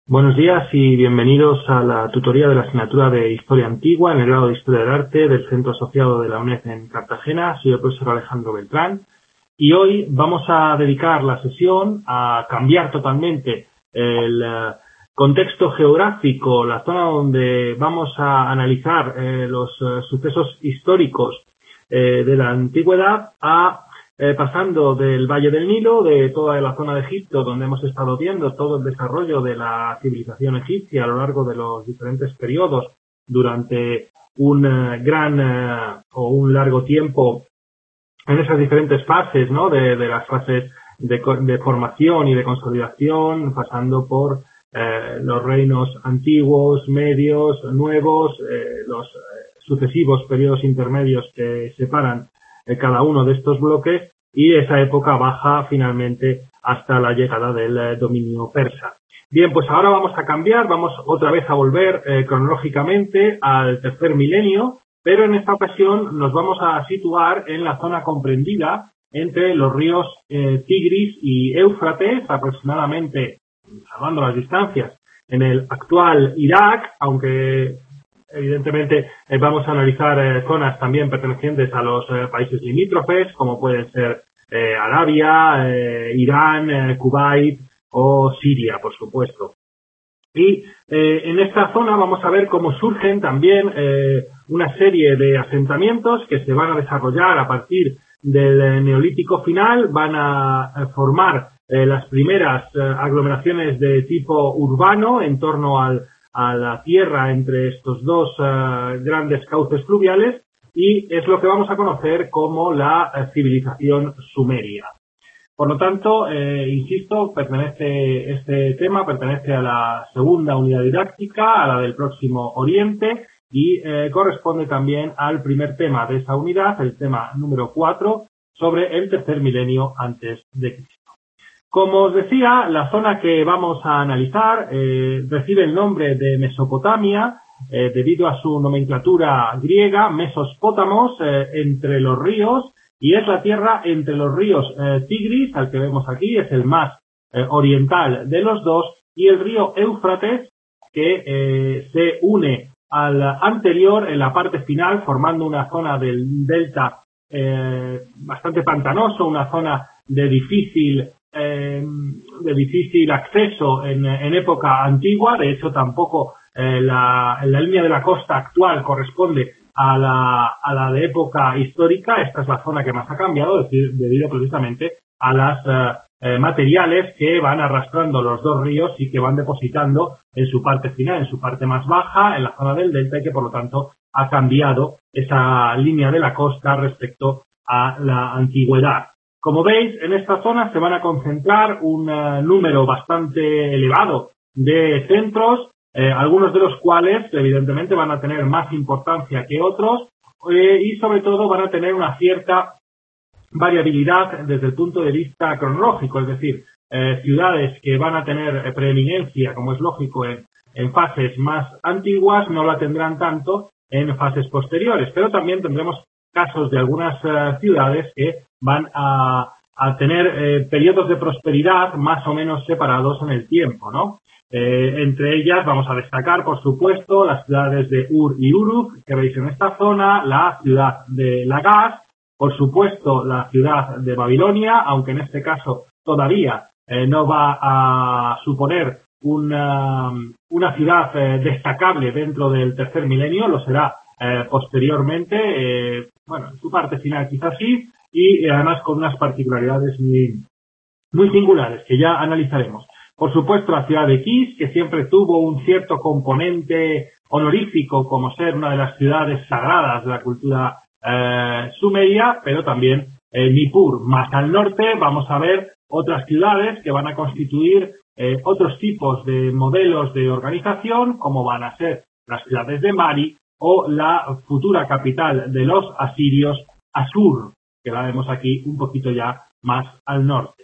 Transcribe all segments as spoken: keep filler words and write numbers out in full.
Buenos días y bienvenidos a la tutoría de la asignatura de Historia Antigua en el grado de Historia del Arte del Centro Asociado de la UNED en Cartagena. Soy el profesor Alejandro Beltrán y hoy vamos a dedicar la sesión a cambiar totalmente el uh, contexto geográfico, la zona donde vamos a analizar eh, los uh, sucesos históricos eh, de la antigüedad a Eh, pasando del Valle del Nilo, de toda la zona de Egipto, donde hemos estado viendo todo el desarrollo de la civilización egipcia a lo largo de los diferentes periodos durante un uh, gran uh, o un largo tiempo en esas diferentes fases, ¿no? De, de las fases de, de formación y de consolidación, pasando por eh, los reinos antiguos, medios, nuevos, eh, los eh, sucesivos periodos intermedios que separan cada uno de estos bloques y esa época baja finalmente hasta la llegada del eh, dominio persa. Bien, pues ahora vamos a cambiar, vamos otra vez a volver eh, cronológicamente al tercer milenio, pero en esta ocasión nos vamos a situar en la zona comprendida entre los ríos eh, Tigris y Éufrates, aproximadamente, salvando las distancias, en el actual Irak, aunque evidentemente eh, vamos a analizar eh, zonas también pertenecientes a los eh, países limítrofes, como pueden ser eh, Arabia, eh, Irán, eh, Kuwait o Siria, por supuesto. Y eh, en esta zona vamos a ver cómo surgen también eh, una serie de asentamientos que se van a desarrollar a partir del Neolítico final, van a, a formar eh, las primeras eh, aglomeraciones de tipo urbano en torno al a la tierra entre estos dos uh, grandes cauces fluviales y es lo que vamos a conocer como la uh, civilización sumeria. Por lo tanto, eh, insisto, pertenece este tema pertenece a la segunda unidad didáctica, a la del Próximo Oriente y eh, corresponde también al primer tema de esa unidad, el tema número cuatro, sobre el tercer milenio antes de Cristo. Como os decía, la zona que vamos a analizar eh, recibe el nombre de Mesopotamia eh, debido a su nomenclatura griega, Mesospótamos, eh, entre los ríos, y es la tierra entre los ríos eh, Tigris, al que vemos aquí, es el más eh, oriental de los dos, y el río Éufrates, que eh, se une al anterior en la parte final, formando una zona del delta eh, bastante pantanoso, una zona de difícil Eh, de difícil acceso en, en época antigua. De hecho, tampoco eh, la, la línea de la costa actual corresponde a la, a la de época histórica. Esta es la zona que más ha cambiado, es decir, debido precisamente a las eh, eh, materiales que van arrastrando los dos ríos y que van depositando en su parte final, en su parte más baja, en la zona del delta, y que por lo tanto ha cambiado esa línea de la costa respecto a la antigüedad. Como veis, en esta zona se van a concentrar un uh, número bastante elevado de centros, eh, algunos de los cuales evidentemente van a tener más importancia que otros eh, y sobre todo van a tener una cierta variabilidad desde el punto de vista cronológico, es decir, eh, ciudades que van a tener preeminencia, como es lógico, en, en fases más antiguas no la tendrán tanto en fases posteriores, pero también tendremos casos de algunas uh, ciudades que van a, a tener eh, periodos de prosperidad más o menos separados en el tiempo, ¿no? Eh, entre ellas vamos a destacar, por supuesto, las ciudades de Ur y Uruk, que veis en esta zona, la ciudad de Lagash, por supuesto, la ciudad de Babilonia, aunque en este caso todavía eh, no va a suponer una, una ciudad eh, destacable dentro del tercer milenio, lo será Eh, posteriormente, eh, bueno, en su parte final quizás sí, y eh, además con unas particularidades muy, muy singulares que ya analizaremos. Por supuesto, la ciudad de Kish, que siempre tuvo un cierto componente honorífico como ser una de las ciudades sagradas de la cultura eh, sumeria, pero también eh, Nippur. Más al norte vamos a ver otras ciudades que van a constituir eh, otros tipos de modelos de organización, como van a ser las ciudades de Mari, o la futura capital de los asirios, Asur, que la vemos aquí un poquito ya más al norte.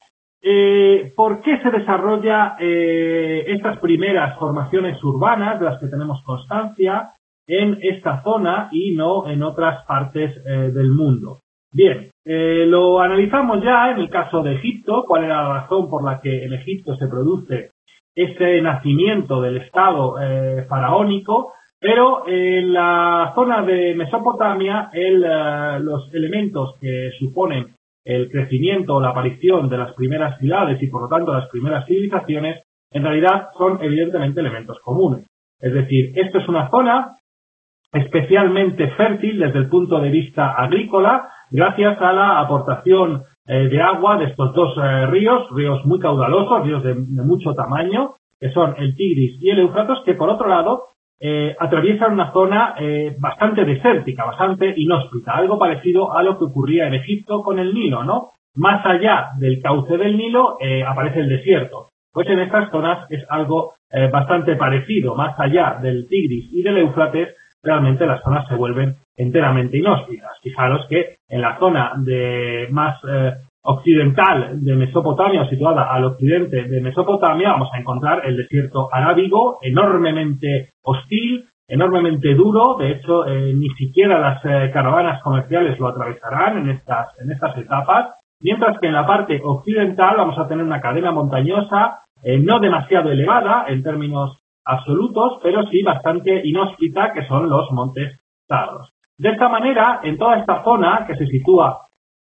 Eh, ¿Por qué se desarrolla eh, estas primeras formaciones urbanas de las que tenemos constancia en esta zona y no en otras partes eh, del mundo? Bien, eh, lo analizamos ya en el caso de Egipto, cuál era la razón por la que en Egipto se produce ese nacimiento del Estado eh, faraónico, pero en la zona de Mesopotamia el, eh, los elementos que suponen el crecimiento o la aparición de las primeras ciudades y por lo tanto las primeras civilizaciones en realidad son evidentemente elementos comunes. Es decir, esto es una zona especialmente fértil desde el punto de vista agrícola gracias a la aportación eh, de agua de estos dos eh, ríos, ríos muy caudalosos, ríos de, de mucho tamaño, que son el Tigris y el Éufrates, que por otro lado eh, atraviesan una zona eh, bastante desértica, bastante inhóspita, algo parecido a lo que ocurría en Egipto con el Nilo, ¿no? Más allá del cauce del Nilo eh, aparece el desierto. Pues en estas zonas es algo eh, bastante parecido, más allá del Tigris y del Éufrates, realmente las zonas se vuelven enteramente inhóspitas. Fijaros que en la zona de más eh, occidental de Mesopotamia, o situada al occidente de Mesopotamia, vamos a encontrar el desierto arábigo, enormemente hostil, enormemente duro. De hecho, eh, ni siquiera las eh, caravanas comerciales lo atravesarán en estas, en estas etapas. Mientras que en la parte occidental vamos a tener una cadena montañosa, eh, no demasiado elevada en términos absolutos, pero sí bastante inhóspita, que son los montes Taros. De esta manera, en toda esta zona que se sitúa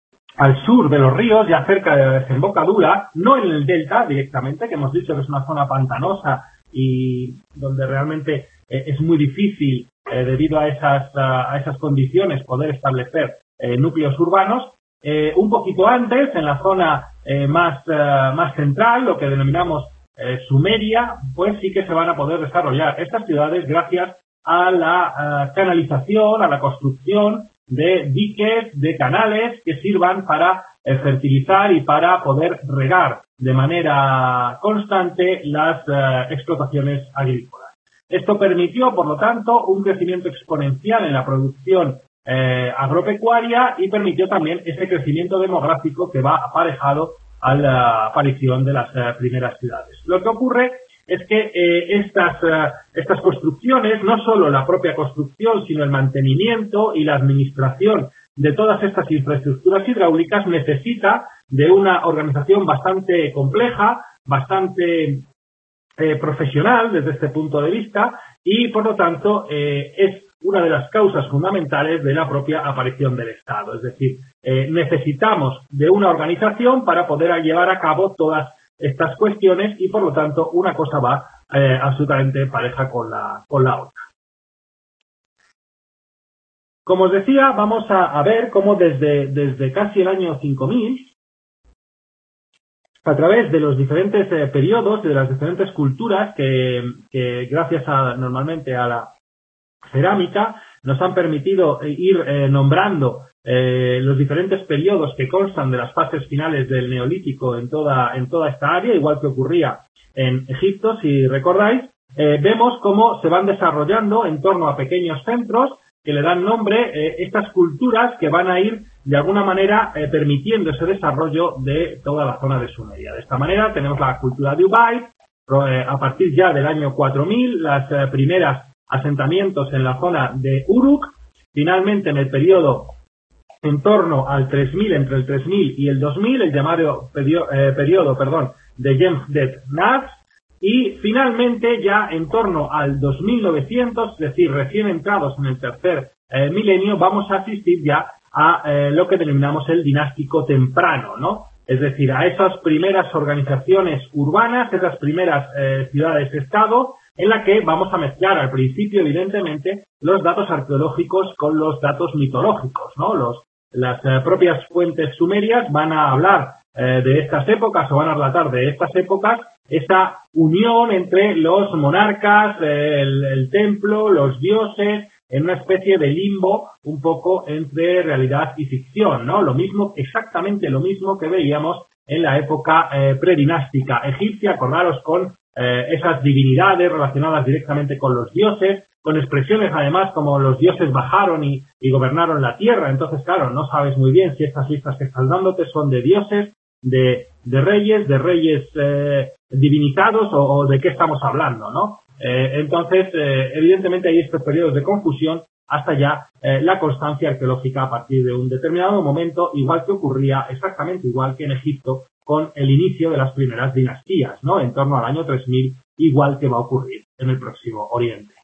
al sur de los ríos, ya cerca de la desembocadura, no en el delta directamente, que hemos dicho que es una zona pantanosa y donde realmente eh, es muy difícil, eh, debido a esas, a, a esas condiciones, poder establecer eh, núcleos urbanos. Eh, un poquito antes, en la zona eh, más, eh, más central, lo que denominamos eh, Sumeria, pues sí que se van a poder desarrollar estas ciudades gracias a la uh, canalización, a la construcción de diques, de canales que sirvan para eh, fertilizar y para poder regar de manera constante las uh, explotaciones agrícolas. Esto permitió, por lo tanto, un crecimiento exponencial en la producción eh, agropecuaria y permitió también ese crecimiento demográfico que va aparejado a la aparición de las uh, primeras ciudades. Lo que ocurre es que eh, estas, uh, estas construcciones, no solo la propia construcción, sino el mantenimiento y la administración de todas estas infraestructuras hidráulicas necesita de una organización bastante compleja, bastante eh, profesional desde este punto de vista y, por lo tanto, eh, es una de las causas fundamentales de la propia aparición del Estado. Es decir, eh, necesitamos de una organización para poder llevar a cabo todas estas cuestiones y, por lo tanto, una cosa va eh, absolutamente pareja con la, con la otra. Como os decía, vamos a, a ver cómo desde, desde casi el año cinco mil, a través de los diferentes eh, periodos y de las diferentes culturas que, que gracias a, normalmente a la cerámica, nos han permitido ir eh, nombrando eh, los diferentes periodos que constan de las fases finales del Neolítico en toda, en toda esta área, igual que ocurría en Egipto, si recordáis. Eh, vemos cómo se van desarrollando en torno a pequeños centros que le dan nombre eh, estas culturas que van a ir de alguna manera eh, permitiendo ese desarrollo de toda la zona de Sumeria. De esta manera tenemos la cultura de Ubaid, eh, a partir ya del año cuatro mil, las eh, primeras asentamientos en la zona de Uruk, finalmente en el periodo en torno al tres mil, entre el tres mil y el dos mil, el llamado periodo, eh, periodo perdón, de Jemdet Naz, y finalmente ya en torno al dos mil novecientos, es decir, recién entrados en el tercer eh, milenio, vamos a asistir ya a eh, lo que denominamos el dinástico temprano, ¿no? Es decir, a esas primeras organizaciones urbanas, esas primeras eh, ciudades-estado, en la que vamos a mezclar al principio, evidentemente, los datos arqueológicos con los datos mitológicos, ¿no? Los, las eh, propias fuentes sumerias van a hablar eh, de estas épocas o van a relatar de estas épocas esa unión entre los monarcas, eh, el, el templo, los dioses, en una especie de limbo un poco entre realidad y ficción, ¿no? Lo mismo, exactamente lo mismo que veíamos en la época eh, predinástica egipcia, acordaros con eh, esas divinidades relacionadas directamente con los dioses, con expresiones además como los dioses bajaron y, y gobernaron la tierra. Entonces, claro, no sabes muy bien si estas listas que estás dándote son de dioses, de, de reyes, de reyes eh, divinizados o, o de qué estamos hablando, ¿no? Eh, entonces, eh, evidentemente hay estos periodos de confusión hasta ya eh, la constancia arqueológica a partir de un determinado momento, igual que ocurría exactamente igual que en Egipto con el inicio de las primeras dinastías, ¿no? En torno al año tres mil, igual que va a ocurrir en el Próximo Oriente.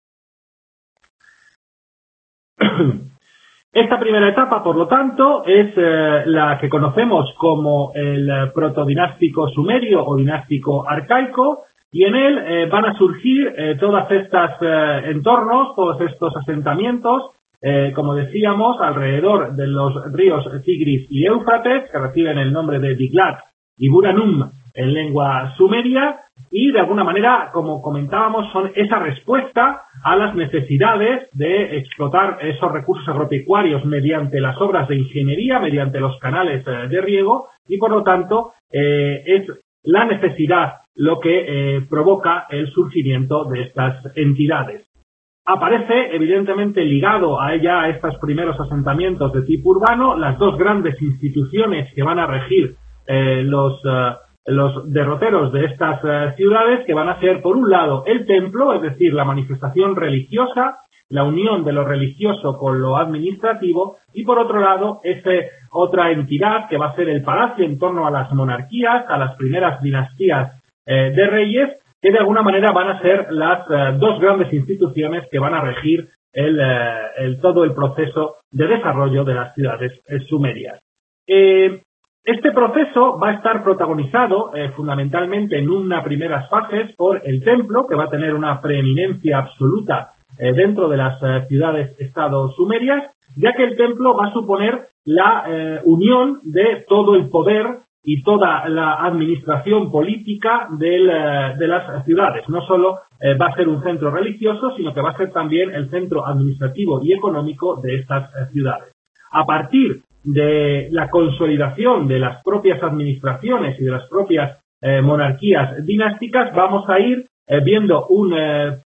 Esta primera etapa, por lo tanto, es eh, la que conocemos como el eh, protodinástico sumerio o dinástico arcaico, y en él eh, van a surgir eh, todas estas eh, entornos, todos estos asentamientos, eh, como decíamos, alrededor de los ríos Tigris y Éufrates, que reciben el nombre de Diglat y Buranum en lengua sumeria, y de alguna manera, como comentábamos, son esa respuesta a las necesidades de explotar esos recursos agropecuarios mediante las obras de ingeniería, mediante los canales eh, de riego, y por lo tanto eh, es la necesidad lo que eh, provoca el surgimiento de estas entidades. Aparece, evidentemente, ligado a ella, a estos primeros asentamientos de tipo urbano, las dos grandes instituciones que van a regir eh, los, eh, los derroteros de estas eh, ciudades, que van a ser, por un lado, el templo, es decir, la manifestación religiosa, la unión de lo religioso con lo administrativo, y por otro lado, esa otra entidad que va a ser el palacio en torno a las monarquías, a las primeras dinastías eh, de reyes, que de alguna manera van a ser las eh, dos grandes instituciones que van a regir el, eh, el, todo el proceso de desarrollo de las ciudades eh, sumerias. Eh, este proceso va a estar protagonizado eh, fundamentalmente en unas primeras fases por el templo, que va a tener una preeminencia absoluta eh, dentro de las eh, ciudades-estado sumerias, ya que el templo va a suponer la eh, unión de todo el poder y toda la administración política del, eh, de las ciudades. No solo eh, va a ser un centro religioso, sino que va a ser también el centro administrativo y económico de estas eh, ciudades. A partir de la consolidación de las propias administraciones y de las propias eh, monarquías dinásticas, vamos a ir eh, viendo un... Eh,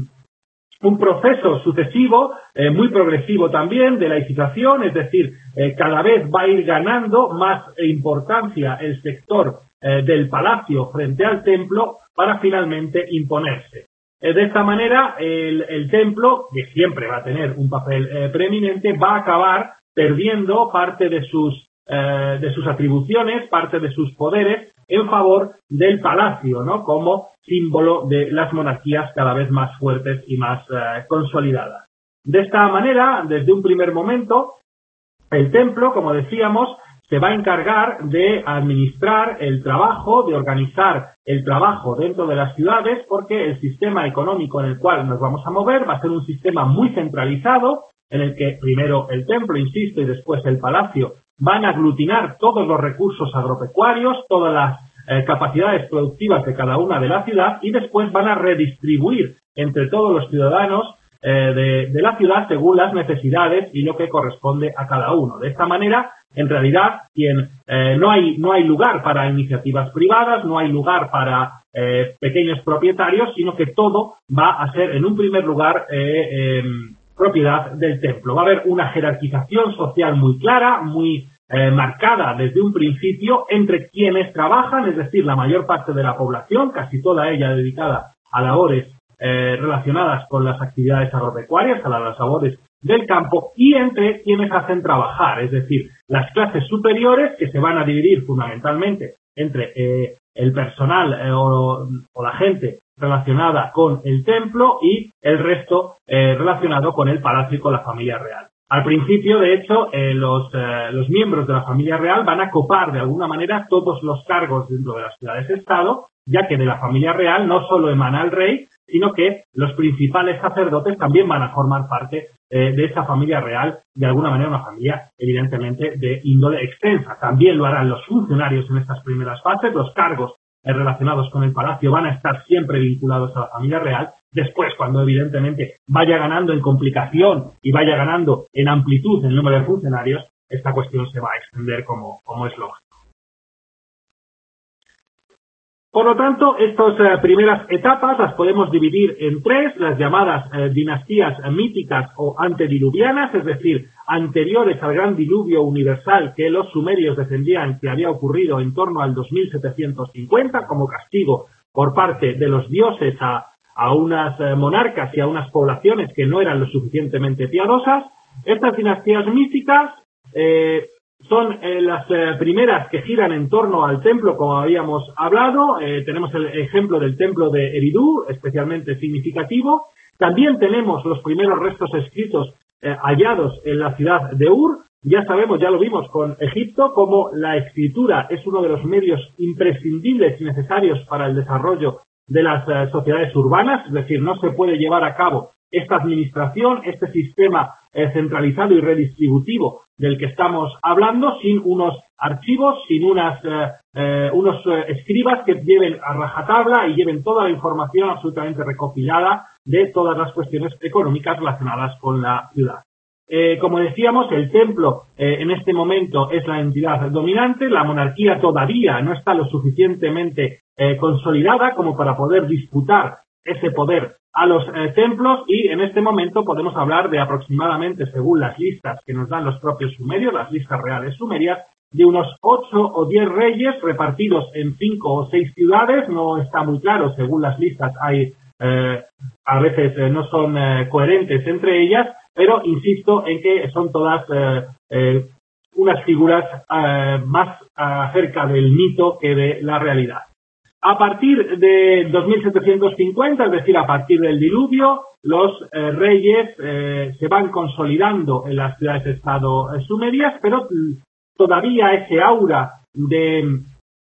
un proceso sucesivo, eh, muy progresivo también, de laicización, es decir, eh, cada vez va a ir ganando más importancia el sector eh, del palacio frente al templo para finalmente imponerse. Eh, de esta manera, el, el templo, que siempre va a tener un papel eh, preeminente, va a acabar perdiendo parte de sus, eh, de sus atribuciones, parte de sus poderes, en favor del palacio, ¿no?, como símbolo de las monarquías cada vez más fuertes y más eh, consolidadas. De esta manera, desde un primer momento, el templo, como decíamos, se va a encargar de administrar el trabajo, de organizar el trabajo dentro de las ciudades, porque el sistema económico en el cual nos vamos a mover va a ser un sistema muy centralizado, en el que primero el templo, insisto, y después el palacio van a aglutinar todos los recursos agropecuarios, todas las eh, capacidades productivas de cada una de la ciudad, y después van a redistribuir entre todos los ciudadanos eh, de, de la ciudad según las necesidades y lo que corresponde a cada uno. De esta manera, en realidad, quien, eh, no hay, no hay lugar para iniciativas privadas, no hay lugar para eh, pequeños propietarios, sino que todo va a ser, en un primer lugar, eh, eh, propiedad del templo. Va a haber una jerarquización social muy clara, muy eh, marcada desde un principio entre quienes trabajan, es decir, la mayor parte de la población, casi toda ella dedicada a labores eh, relacionadas con las actividades agropecuarias, a las labores del campo, y entre quienes hacen trabajar, es decir, las clases superiores, que se van a dividir fundamentalmente entre eh, el personal eh, o, o la gente relacionada con el templo y el resto eh, relacionado con el palacio y con la familia real. Al principio, de hecho, eh, los, eh, los miembros de la familia real van a copar de alguna manera todos los cargos dentro de las ciudades-estado, ya que de la familia real no solo emana el rey, sino que los principales sacerdotes también van a formar parte eh, de esa familia real, de alguna manera una familia evidentemente de índole extensa. También lo harán los funcionarios en estas primeras fases, los cargos relacionados con el palacio van a estar siempre vinculados a la familia real. Después, cuando evidentemente vaya ganando en complicación y vaya ganando en amplitud el número de funcionarios, esta cuestión se va a extender como, como es lógico. Por lo tanto, estas eh, primeras etapas las podemos dividir en tres, las llamadas eh, dinastías míticas o antediluvianas, es decir, anteriores al gran diluvio universal que los sumerios defendían que había ocurrido en torno al dos mil setecientos cincuenta como castigo por parte de los dioses a, a unas eh, monarcas y a unas poblaciones que no eran lo suficientemente piadosas. Estas dinastías míticas eh, son eh, las eh, primeras que giran en torno al templo, como habíamos hablado. Eh, tenemos el ejemplo del templo de Eridu, especialmente significativo. También tenemos los primeros restos escritos eh, hallados en la ciudad de Ur. Ya sabemos, ya lo vimos con Egipto, como la escritura es uno de los medios imprescindibles y necesarios para el desarrollo de las eh, sociedades urbanas, es decir, no se puede llevar a cabo esta administración, este sistema eh, centralizado y redistributivo del que estamos hablando, sin unos archivos, sin unas, eh, eh, unos eh, escribas que lleven a rajatabla y lleven toda la información absolutamente recopilada de todas las cuestiones económicas relacionadas con la ciudad. Eh, como decíamos, el templo eh, en este momento es la entidad dominante, la monarquía todavía no está lo suficientemente eh, consolidada como para poder disputar ese poder a los eh, templos, y en este momento podemos hablar de aproximadamente, según las listas que nos dan los propios sumerios, las listas reales sumerias, de unos ocho o diez reyes repartidos en cinco o seis ciudades. No está muy claro, según las listas hay eh, a veces eh, no son eh, coherentes entre ellas, pero insisto en que son todas eh, eh, unas figuras eh, más acerca del mito que de la realidad. A partir de dos mil setecientos cincuenta, es decir, a partir del diluvio, los eh, reyes eh, se van consolidando en las ciudades-estado eh, sumerias, pero todavía ese aura de,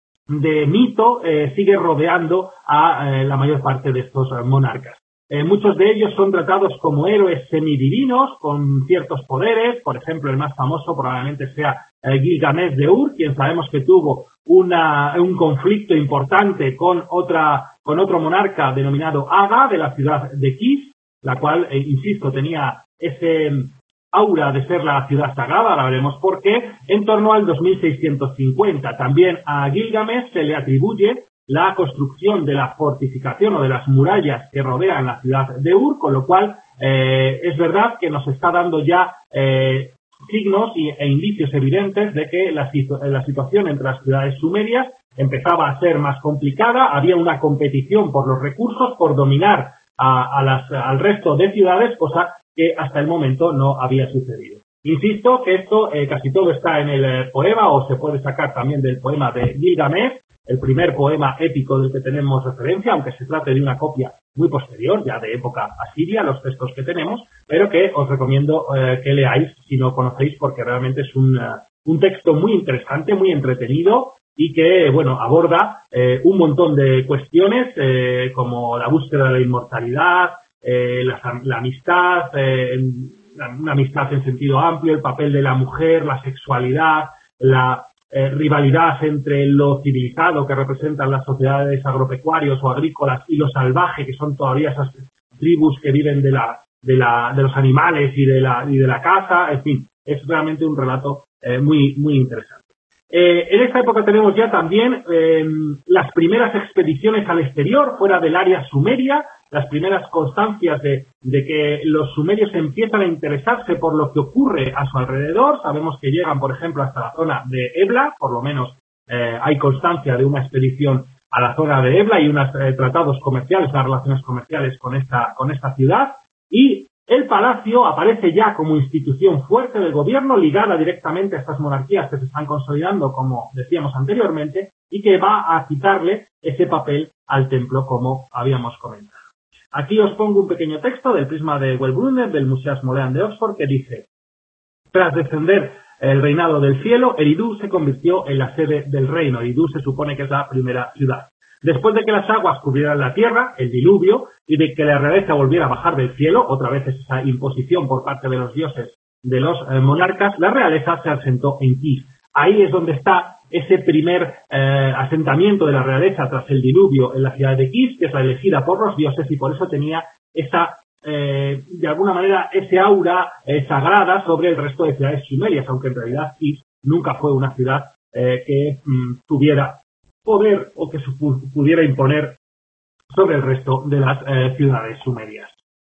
de mito eh, sigue rodeando a eh, la mayor parte de estos eh, monarcas. Eh, muchos de ellos son tratados como héroes semidivinos con ciertos poderes. Por ejemplo, el más famoso probablemente sea eh, Gilgamesh de Ur, quien sabemos que tuvo una, un conflicto importante con otra con otro monarca denominado Aga de la ciudad de Kis, la cual, eh, insisto, tenía ese aura de ser la ciudad sagrada, ahora veremos por qué, en torno al dos mil seiscientos cincuenta. También a Gilgamesh se le atribuye la construcción de la fortificación o de las murallas que rodean la ciudad de Ur, con lo cual eh, es verdad que nos está dando ya eh, signos y, e indicios evidentes de que la, la situación entre las ciudades sumerias empezaba a ser más complicada. Había una competición por los recursos, por dominar a, a las, al resto de ciudades, cosa que hasta el momento no había sucedido. Insisto que esto eh, casi todo está en el eh, poema, o se puede sacar también del poema de Gilgamesh, el primer poema épico del que tenemos referencia, aunque se trate de una copia muy posterior, ya de época asiria, los textos que tenemos, pero que os recomiendo eh, que leáis si no conocéis, porque realmente es un, uh, un texto muy interesante, muy entretenido, y que, bueno, aborda eh, un montón de cuestiones, eh, como la búsqueda de la inmortalidad, eh, la, la amistad, eh, la, una amistad en sentido amplio, el papel de la mujer, la sexualidad, la Eh, rivalidad entre lo civilizado que representan las sociedades agropecuarios o agrícolas y lo salvaje que son todavía esas tribus que viven de la de la de los animales y de la y de la caza. En fin, es realmente un relato eh, muy muy interesante. Eh, en esta época tenemos ya también eh, las primeras expediciones al exterior fuera del área sumeria, las primeras constancias de, de que los sumerios empiezan a interesarse por lo que ocurre a su alrededor. Sabemos que llegan, por ejemplo, hasta la zona de Ebla, por lo menos eh, hay constancia de una expedición a la zona de Ebla y unos eh, tratados comerciales, unas relaciones comerciales con esta, con esta ciudad, y el palacio aparece ya como institución fuerte del gobierno, ligada directamente a estas monarquías que se están consolidando, como decíamos anteriormente, y que va a quitarle ese papel al templo, como habíamos comentado. Aquí os pongo un pequeño texto del prisma de Wellbrunner, del Museo Smolean de Oxford, que dice: tras descender el reinado del cielo, Eridu se convirtió en la sede del reino. Eridu se supone que es la primera ciudad. Después de que las aguas cubrieran la tierra, el diluvio, y de que la realeza volviera a bajar del cielo, otra vez esa imposición por parte de los dioses de los eh, monarcas, la realeza se asentó en Kis. Ahí es donde está ese primer eh, asentamiento de la realeza tras el diluvio en la ciudad de Kis, que es la elegida por los dioses, y por eso tenía esa, eh, de alguna manera, ese aura eh, sagrada sobre el resto de ciudades sumerias, aunque en realidad Kis nunca fue una ciudad eh, que mm, tuviera poder o que se pudiera imponer sobre el resto de las eh, ciudades sumerias.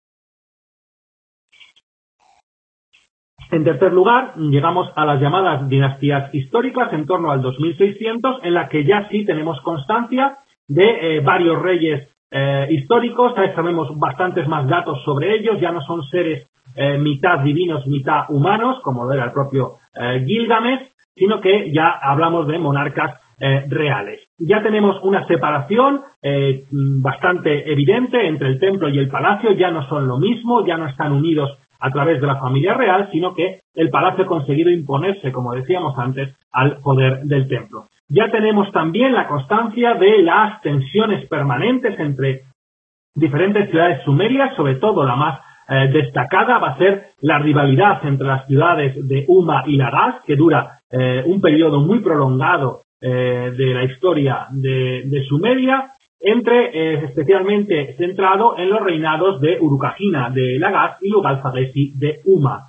En tercer lugar, llegamos a las llamadas dinastías históricas en torno al dos mil seiscientos, en la que ya sí tenemos constancia de eh, varios reyes eh, históricos. Ya sabemos bastantes más datos sobre ellos, ya no son seres eh, mitad divinos, mitad humanos, como era el propio eh, Gilgamesh. sino que ya hablamos de monarcas eh, reales. Ya tenemos una separación eh, bastante evidente entre el templo y el palacio, ya no son lo mismo, ya no están unidos a través de la familia real, sino que el palacio ha conseguido imponerse, como decíamos antes, al poder del templo. Ya tenemos también la constancia de las tensiones permanentes entre diferentes ciudades sumerias, sobre todo la más eh, destacada va a ser la rivalidad entre las ciudades de Umma y Lagash, que dura eh, un periodo muy prolongado eh, de la historia de, de Sumeria, entre eh, especialmente centrado en los reinados de Urukagina de Lagash y Lugal-Zaggisi de Umma.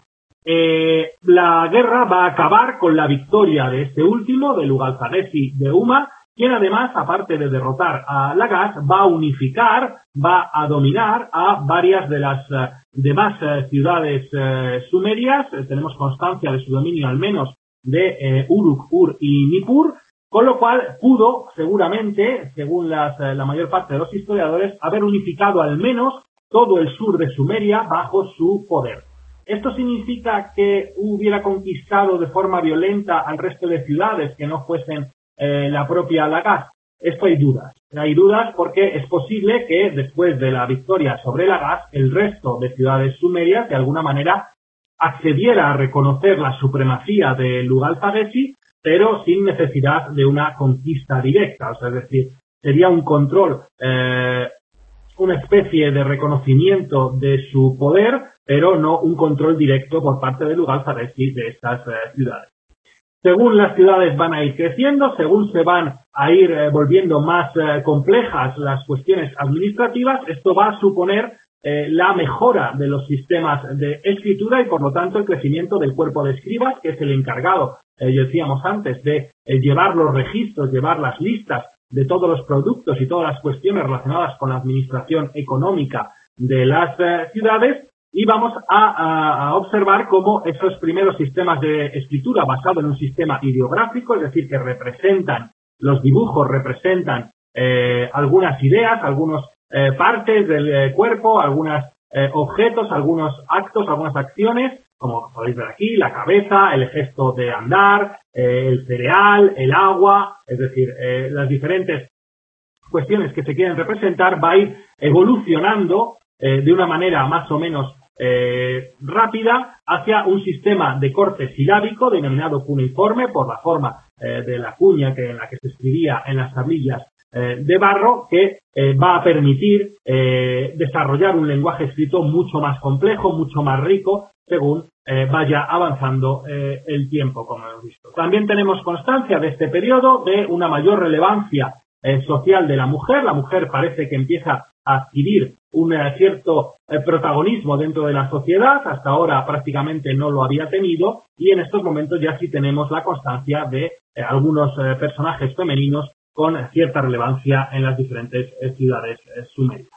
Eh, la guerra va a acabar con la victoria de este último, de Lugal-Zaggisi de Umma, quien además, aparte de derrotar a Lagash, va a unificar, va a dominar a varias de las uh, demás uh, ciudades uh, sumerias. Eh, tenemos constancia de su dominio al menos de eh, Uruk, Ur y Nippur, con lo cual pudo, seguramente, según las, uh, la mayor parte de los historiadores, haber unificado al menos todo el sur de Sumeria bajo su poder. ¿Esto significa que hubiera conquistado de forma violenta al resto de ciudades que no fuesen Eh, la propia Lagash? Esto hay dudas. Hay dudas porque es posible que después de la victoria sobre Lagash, el resto de ciudades sumerias de alguna manera accediera a reconocer la supremacía de Lugal-Zaggisi, pero sin necesidad de una conquista directa. O sea, es decir, sería un control, eh, una especie de reconocimiento de su poder, pero no un control directo por parte de Lugal-Zaggisi de estas eh, ciudades. Según las ciudades van a ir creciendo, según se van a ir eh, volviendo más eh, complejas las cuestiones administrativas, esto va a suponer eh, la mejora de los sistemas de escritura y, por lo tanto, el crecimiento del cuerpo de escribas, que es el encargado, eh, ya decíamos antes, de eh, llevar los registros, llevar las listas de todos los productos y todas las cuestiones relacionadas con la administración económica de las eh, ciudades. Y vamos a, a, a observar cómo esos primeros sistemas de escritura basados en un sistema ideográfico, es decir, que representan, los dibujos representan eh, algunas ideas, algunas eh, partes del eh, cuerpo, algunos eh, objetos, algunos actos, algunas acciones, como podéis ver aquí, la cabeza, el gesto de andar, eh, el cereal, el agua, es decir, eh, las diferentes cuestiones que se quieren representar va a ir evolucionando eh, de una manera más o menos Eh, rápida hacia un sistema de corte silábico denominado cuneiforme por la forma eh, de la cuña que, en la que se escribía en las tablillas eh, de barro, que eh, va a permitir eh, desarrollar un lenguaje escrito mucho más complejo, mucho más rico, según eh, vaya avanzando eh, el tiempo, como hemos visto. También tenemos constancia de este periodo de una mayor relevancia eh, social de la mujer. La mujer parece que empieza a adquirir un eh, cierto eh, protagonismo dentro de la sociedad. Hasta ahora prácticamente no lo había tenido y en estos momentos ya sí tenemos la constancia de eh, algunos eh, personajes femeninos con cierta relevancia en las diferentes eh, ciudades eh, sumerias.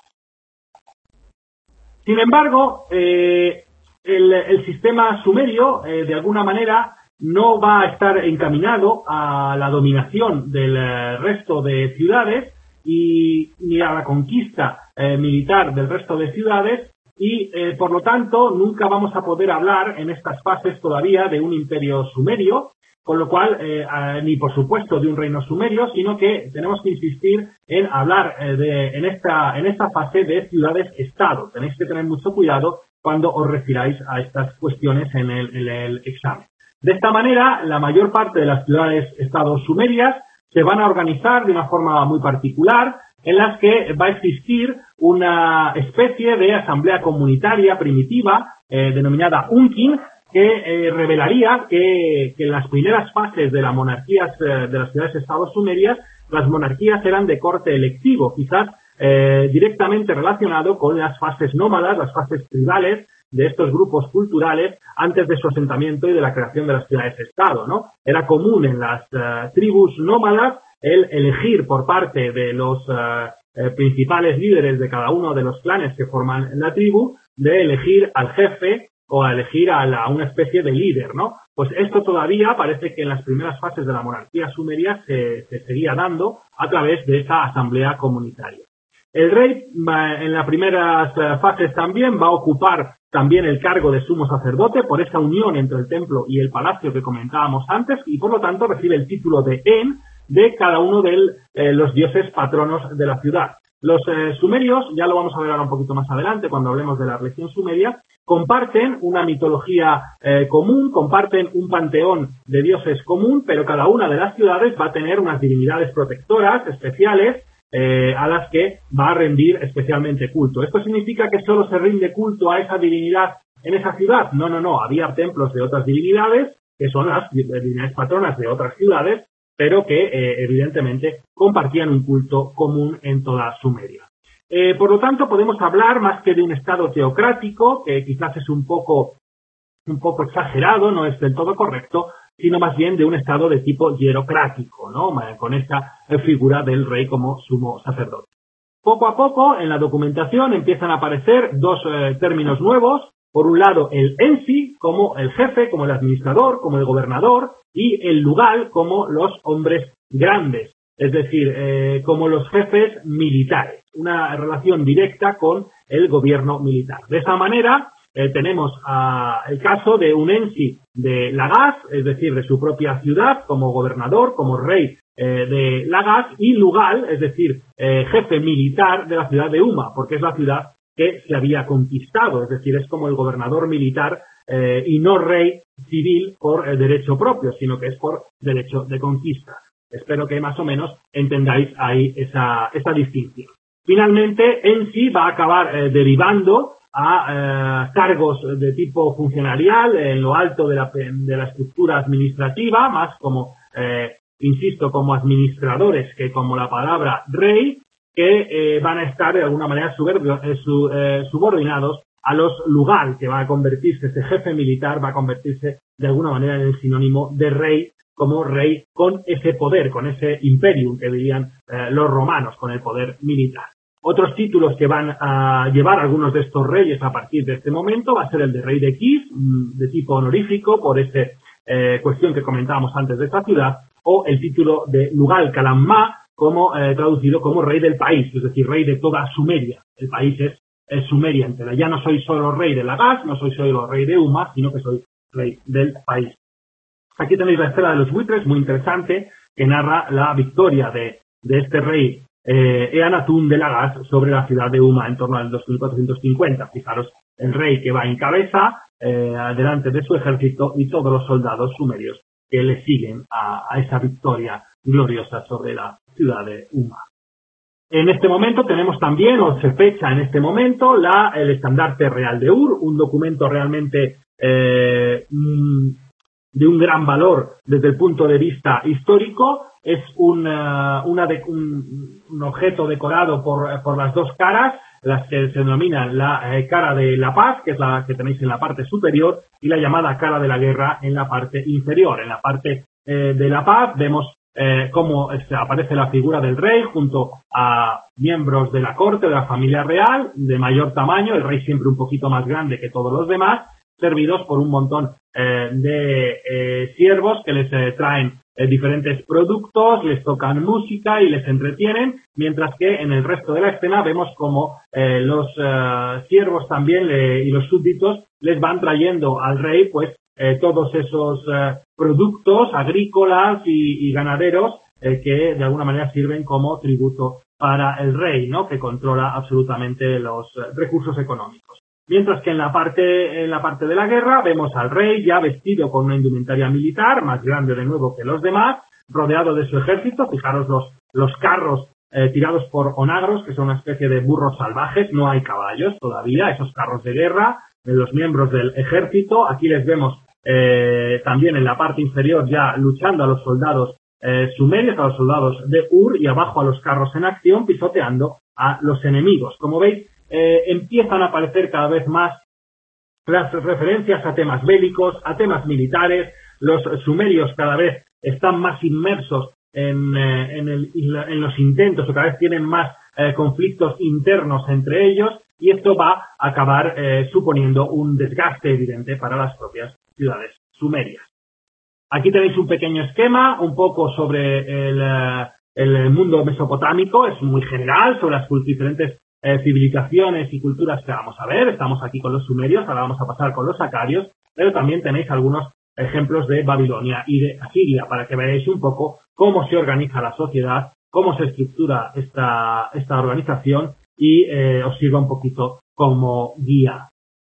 Sin embargo, eh, el, el sistema sumerio eh, de alguna manera no va a estar encaminado a la dominación del eh, resto de ciudades y ni a la conquista eh, militar del resto de ciudades y, eh, por lo tanto, nunca vamos a poder hablar en estas fases todavía de un imperio sumerio, con lo cual, eh, eh, ni por supuesto de un reino sumerio, sino que tenemos que insistir en hablar eh, de, en esta, en esta fase de ciudades-estado. Tenéis que tener mucho cuidado cuando os refiráis a estas cuestiones en el, en el examen. De esta manera, la mayor parte de las ciudades-estados sumerias se van a organizar de una forma muy particular, en las que va a existir una especie de asamblea comunitaria primitiva, eh, denominada Unkin, que eh, revelaría que, que en las primeras fases de las monarquías eh, de las ciudades-estados sumerias, las monarquías eran de corte electivo, quizás eh, directamente relacionado con las fases nómadas, las fases tribales de estos grupos culturales antes de su asentamiento y de la creación de las ciudades-estado, ¿no? Era común en las uh, tribus nómadas el elegir por parte de los uh, eh, principales líderes de cada uno de los clanes que forman la tribu, de elegir al jefe o a elegir a, la, a una especie de líder, ¿no? Pues esto todavía parece que en las primeras fases de la monarquía sumeria se, se seguía dando a través de esa asamblea comunitaria. El rey va, en las primeras fases también va a ocupar también el cargo de sumo sacerdote por esa unión entre el templo y el palacio que comentábamos antes y por lo tanto recibe el título de En de cada uno de eh, los dioses patronos de la ciudad. Los eh, sumerios, ya lo vamos a ver ahora un poquito más adelante cuando hablemos de la religión sumeria, comparten una mitología eh, común, comparten un panteón de dioses común, pero cada una de las ciudades va a tener unas divinidades protectoras especiales eh, a las que va a rendir especialmente culto. ¿Esto significa que solo se rinde culto a esa divinidad en esa ciudad? No, no, no. Había templos de otras divinidades, que son las divinidades patronas de otras ciudades, pero que eh, evidentemente compartían un culto común en toda Sumeria. Eh, por lo tanto, podemos hablar más que de un estado teocrático, que quizás es un poco, un poco exagerado, no es del todo correcto, sino más bien de un estado de tipo hierocrático, ¿no? Con esta figura del rey como sumo sacerdote. Poco a poco, en la documentación empiezan a aparecer dos eh, términos nuevos. Por un lado, el ensi como el jefe, como el administrador, como el gobernador, y el lugal como los hombres grandes, es decir, eh, como los jefes militares. Una relación directa con el gobierno militar. De esa manera, eh, tenemos ah, el caso de un ensi de Lagash, es decir, de su propia ciudad, como gobernador, como rey eh, de Lagash, y lugal, es decir, eh, jefe militar de la ciudad de Uma, porque es la ciudad que se había conquistado, es decir, es como el gobernador militar eh, y no rey civil por eh, derecho propio, sino que es por derecho de conquista. Espero que más o menos entendáis ahí esa, esa distinción. Finalmente, en sí va a acabar eh, derivando a eh, cargos de tipo funcionarial en lo alto de la, de la estructura administrativa, más como, eh, insisto, como administradores que como la palabra rey, que eh, van a estar de alguna manera subordinados a los lugal, que va a convertirse, ese jefe militar va a convertirse de alguna manera en el sinónimo de rey, como rey con ese poder, con ese imperium que dirían eh, los romanos, con el poder militar. Otros títulos que van a llevar algunos de estos reyes a partir de este momento va a ser el de rey de Kis, de tipo honorífico, por esa eh, cuestión que comentábamos antes de esta ciudad, o el título de lugal kalamma, como eh, traducido como rey del país, es decir, rey de toda Sumeria. El país es, es Sumeria entera. Ya no soy solo rey de Lagash, no soy solo rey de Uma, sino que soy rey del país. Aquí tenéis la estela de los buitres, muy interesante, que narra la victoria de, de este rey eh, Eanatún de Lagash sobre la ciudad de Uma en torno al dos mil cuatrocientos cincuenta. Fijaros, el rey que va en cabeza, eh, delante de su ejército y todos los soldados sumerios que le siguen a, a esa victoria gloriosa sobre la ciudad de Uma. En este momento tenemos también, o se fecha en este momento, la, el estandarte real de Ur, un documento realmente eh, de un gran valor desde el punto de vista histórico. Es un, uh, una de, un, un objeto decorado por, por las dos caras, las que se denominan la eh, cara de la paz, que es la que tenéis en la parte superior, y la llamada cara de la guerra en la parte inferior. En la parte eh, de la paz vemos eh, cómo este, aparece la figura del rey junto a miembros de la corte, de la familia real, de mayor tamaño, el rey siempre un poquito más grande que todos los demás, servidos por un montón eh, de eh, siervos que les eh, traen eh, diferentes productos, les tocan música y les entretienen, mientras que en el resto de la escena vemos como eh, los eh, siervos también le, y los súbditos les van trayendo al rey pues eh, todos esos eh, productos agrícolas y, y ganaderos eh, que de alguna manera sirven como tributo para el rey, ¿no? Que controla absolutamente los eh, recursos económicos. Mientras que en la parte en la parte de la guerra vemos al rey ya vestido con una indumentaria militar, más grande de nuevo que los demás, rodeado de su ejército. Fijaros los, los carros eh, tirados por onagros, que son una especie de burros salvajes, no hay caballos todavía, esos carros de guerra, de los miembros del ejército. Aquí les vemos eh, también en la parte inferior ya luchando a los soldados eh, sumerios, a los soldados de Ur, y abajo a los carros en acción, pisoteando a los enemigos. Como veis, Eh, empiezan a aparecer cada vez más las referencias a temas bélicos, a temas militares. Los sumerios cada vez están más inmersos en, eh, en, el, en los intentos, o cada vez tienen más eh, conflictos internos entre ellos, y esto va a acabar eh, suponiendo un desgaste evidente para las propias ciudades sumerias. Aquí tenéis un pequeño esquema, un poco sobre el, el mundo mesopotámico, es muy general sobre las diferentes eh, civilizaciones y culturas que vamos a ver. Estamos aquí con los sumerios, ahora vamos a pasar con los acadios, pero también tenéis algunos ejemplos de Babilonia y de Asiria para que veáis un poco cómo se organiza la sociedad, cómo se estructura esta, esta organización y eh, os sirva un poquito como guía.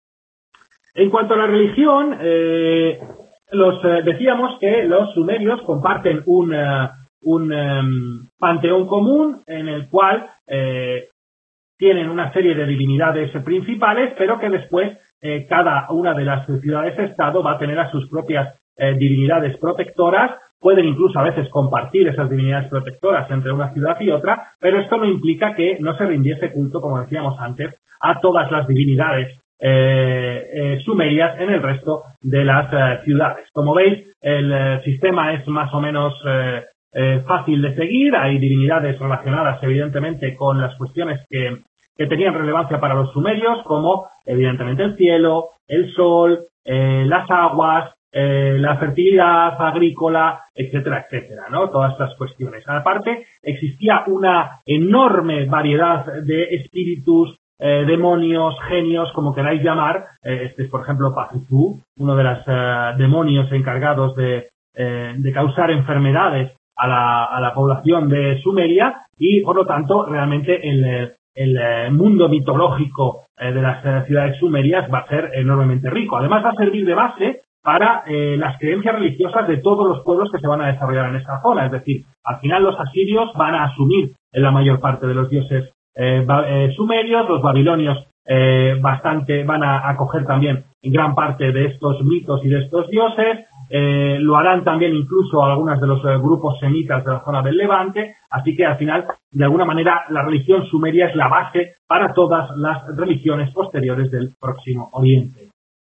En cuanto a la religión, eh, los eh, decíamos que los sumerios comparten un, uh, un um, panteón común en el cual eh, tienen una serie de divinidades principales, pero que después eh, cada una de las ciudades-estado va a tener a sus propias eh, divinidades protectoras. Pueden incluso a veces compartir esas divinidades protectoras entre una ciudad y otra, pero esto no implica que no se rindiese culto, como decíamos antes, a todas las divinidades eh, eh, sumerias en el resto de las eh, ciudades. Como veis, el eh, sistema es más o menos eh, eh, fácil de seguir. Hay divinidades relacionadas, evidentemente, con las cuestiones que, que tenían relevancia para los sumerios, como, evidentemente, el cielo, el sol, eh, las aguas, Eh, la fertilidad agrícola, etcétera, etcétera, ¿no? Todas estas cuestiones. Aparte, existía una enorme variedad de espíritus, eh, demonios, genios, como queráis llamar. Eh, este es, por ejemplo, Pazuzu, uno de los eh, demonios encargados de, eh, de causar enfermedades a la, a la población de Sumeria, y, por lo tanto, realmente el, el mundo mitológico eh, de las eh, ciudades sumerias va a ser enormemente rico. Además, va a servir de base para eh, las creencias religiosas de todos los pueblos que se van a desarrollar en esta zona. Es decir, al final los asirios van a asumir en la mayor parte de los dioses eh, eh, sumerios, los babilonios eh, bastante van a acoger también gran parte de estos mitos y de estos dioses, eh, lo harán también incluso algunos de los eh, grupos semitas de la zona del Levante, así que al final, de alguna manera, la religión sumeria es la base para todas las religiones posteriores del Próximo Oriente.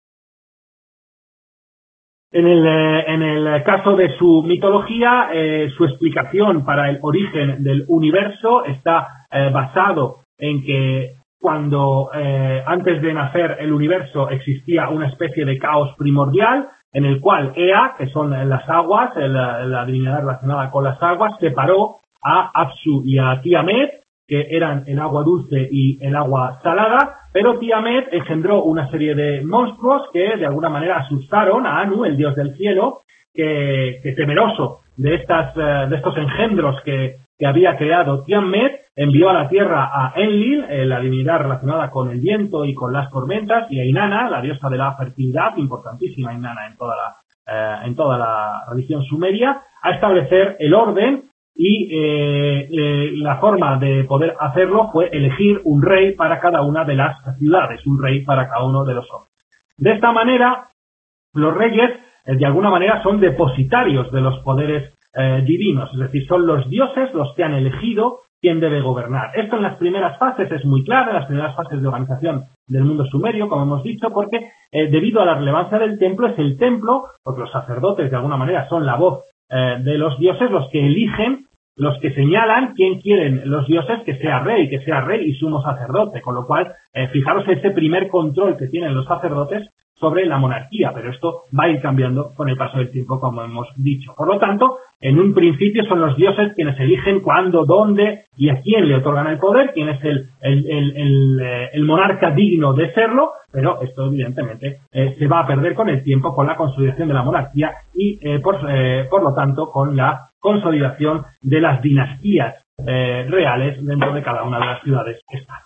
En el, eh, en el caso de su mitología, eh, su explicación para el origen del universo está eh, basado en que cuando eh, antes de nacer el universo existía una especie de caos primordial en el cual Ea, que son las aguas, la, la divinidad relacionada con las aguas, separó a Apsu y a Tiamet, que eran el agua dulce y el agua salada, pero Tiamet engendró una serie de monstruos que de alguna manera asustaron a Anu, el dios del cielo, que, que temeroso de estas de estos engendros que, que había creado Tiamet, envió a la tierra a Enlil, eh, la divinidad relacionada con el viento y con las tormentas, y a Inanna, la diosa de la fertilidad, importantísima Inanna en toda la, eh, en toda la religión sumeria, a establecer el orden. Y eh, eh, la forma de poder hacerlo fue elegir un rey para cada una de las ciudades, un rey para cada uno de los hombres. De esta manera, los reyes, eh, de alguna manera, son depositarios de los poderes eh, divinos, es decir, son los dioses los que han elegido quién debe gobernar. Esto en las primeras fases es muy claro, en las primeras fases de organización del mundo sumerio, como hemos dicho, porque eh, debido a la relevancia del templo, es el templo, porque los sacerdotes de alguna manera son la voz eh, de los dioses, los que eligen, los que señalan quién quieren los dioses que sea rey, que sea rey y sumo sacerdote, con lo cual, eh, fijaros ese primer control que tienen los sacerdotes sobre la monarquía, pero esto va a ir cambiando con el paso del tiempo, como hemos dicho. Por lo tanto, en un principio son los dioses quienes eligen cuándo, dónde y a quién le otorgan el poder, quién es el, el, el, el, el monarca digno de serlo, pero esto evidentemente eh, se va a perder con el tiempo, con la consolidación de la monarquía y, eh, por, eh, por lo tanto, con la consolidación de las dinastías eh, reales dentro de cada una de las ciudades-estado.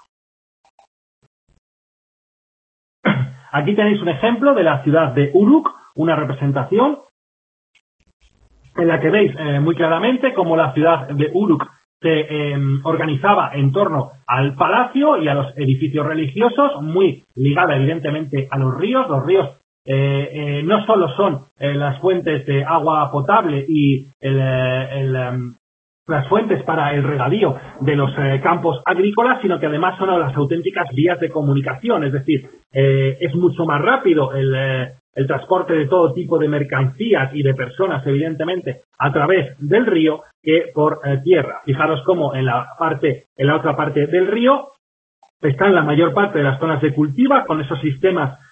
Aquí tenéis un ejemplo de la ciudad de Uruk, una representación en la que veis eh, muy claramente cómo la ciudad de Uruk se eh, organizaba en torno al palacio y a los edificios religiosos, muy ligada evidentemente a los ríos. Los ríos eh, eh, no solo son eh, las fuentes de agua potable y el, el, el las fuentes para el regadío de los eh, campos agrícolas, sino que además son las auténticas vías de comunicación, es decir, eh, es mucho más rápido el, eh, el transporte de todo tipo de mercancías y de personas, evidentemente, a través del río que por eh, tierra. Fijaros cómo en la parte, en la otra parte del río están la mayor parte de las zonas de cultivo con esos sistemas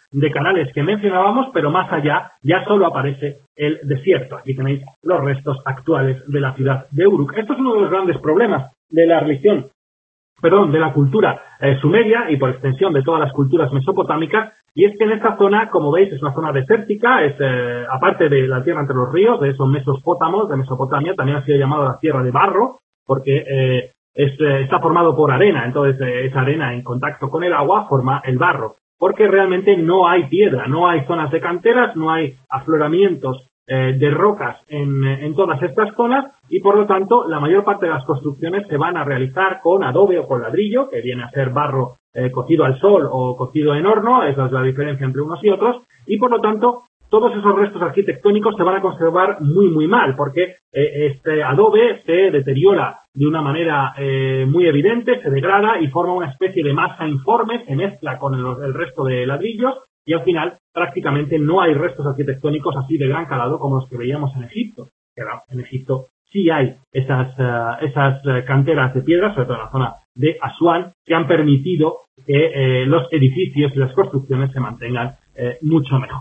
de canales que mencionábamos, pero más allá ya solo aparece el desierto. Aquí tenéis los restos actuales de la ciudad de Uruk. Esto es uno de los grandes problemas de la religión, perdón, de la cultura eh, sumeria y por extensión de todas las culturas mesopotámicas, y es que en esta zona, como veis, es una zona desértica, es eh, aparte de la tierra entre los ríos, de esos mesopótamos de Mesopotamia, también ha sido llamado la tierra de barro, porque eh, es, eh, está formado por arena, entonces eh, esa arena en contacto con el agua forma el barro, porque realmente no hay piedra, no hay zonas de canteras, no hay afloramientos eh, de rocas en, en todas estas zonas, y por lo tanto la mayor parte de las construcciones se van a realizar con adobe o con ladrillo, que viene a ser barro eh, cocido al sol o cocido en horno, esa es la diferencia entre unos y otros, y por lo tanto todos esos restos arquitectónicos se van a conservar muy muy mal, porque eh, este adobe se deteriora de una manera eh, muy evidente, se degrada y forma una especie de masa informe, se mezcla con el, el resto de ladrillos, y al final prácticamente no hay restos arquitectónicos así de gran calado como los que veíamos en Egipto. Claro, en Egipto sí hay esas, uh, esas uh, canteras de piedra, sobre todo en la zona de Asuán, que han permitido que eh, los edificios y las construcciones se mantengan eh, mucho mejor.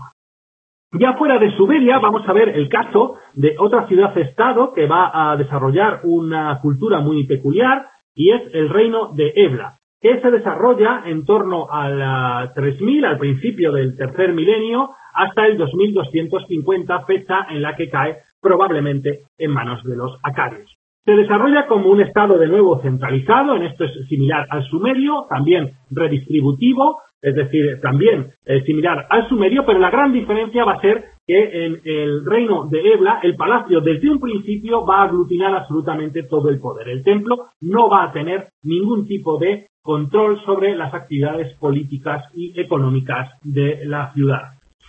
Ya fuera de Sumeria vamos a ver el caso de otra ciudad-estado que va a desarrollar una cultura muy peculiar, y es el reino de Ebla, que se desarrolla en torno al tres mil, al principio del tercer milenio, hasta el dos mil doscientos cincuenta, fecha en la que cae probablemente en manos de los acarios. Se desarrolla como un estado de nuevo centralizado, en esto es similar al sumerio, también redistributivo, es decir, también eh, similar al sumerio, pero la gran diferencia va a ser que en el reino de Ebla, el palacio desde un principio va a aglutinar absolutamente todo el poder. El templo no va a tener ningún tipo de control sobre las actividades políticas y económicas de la ciudad.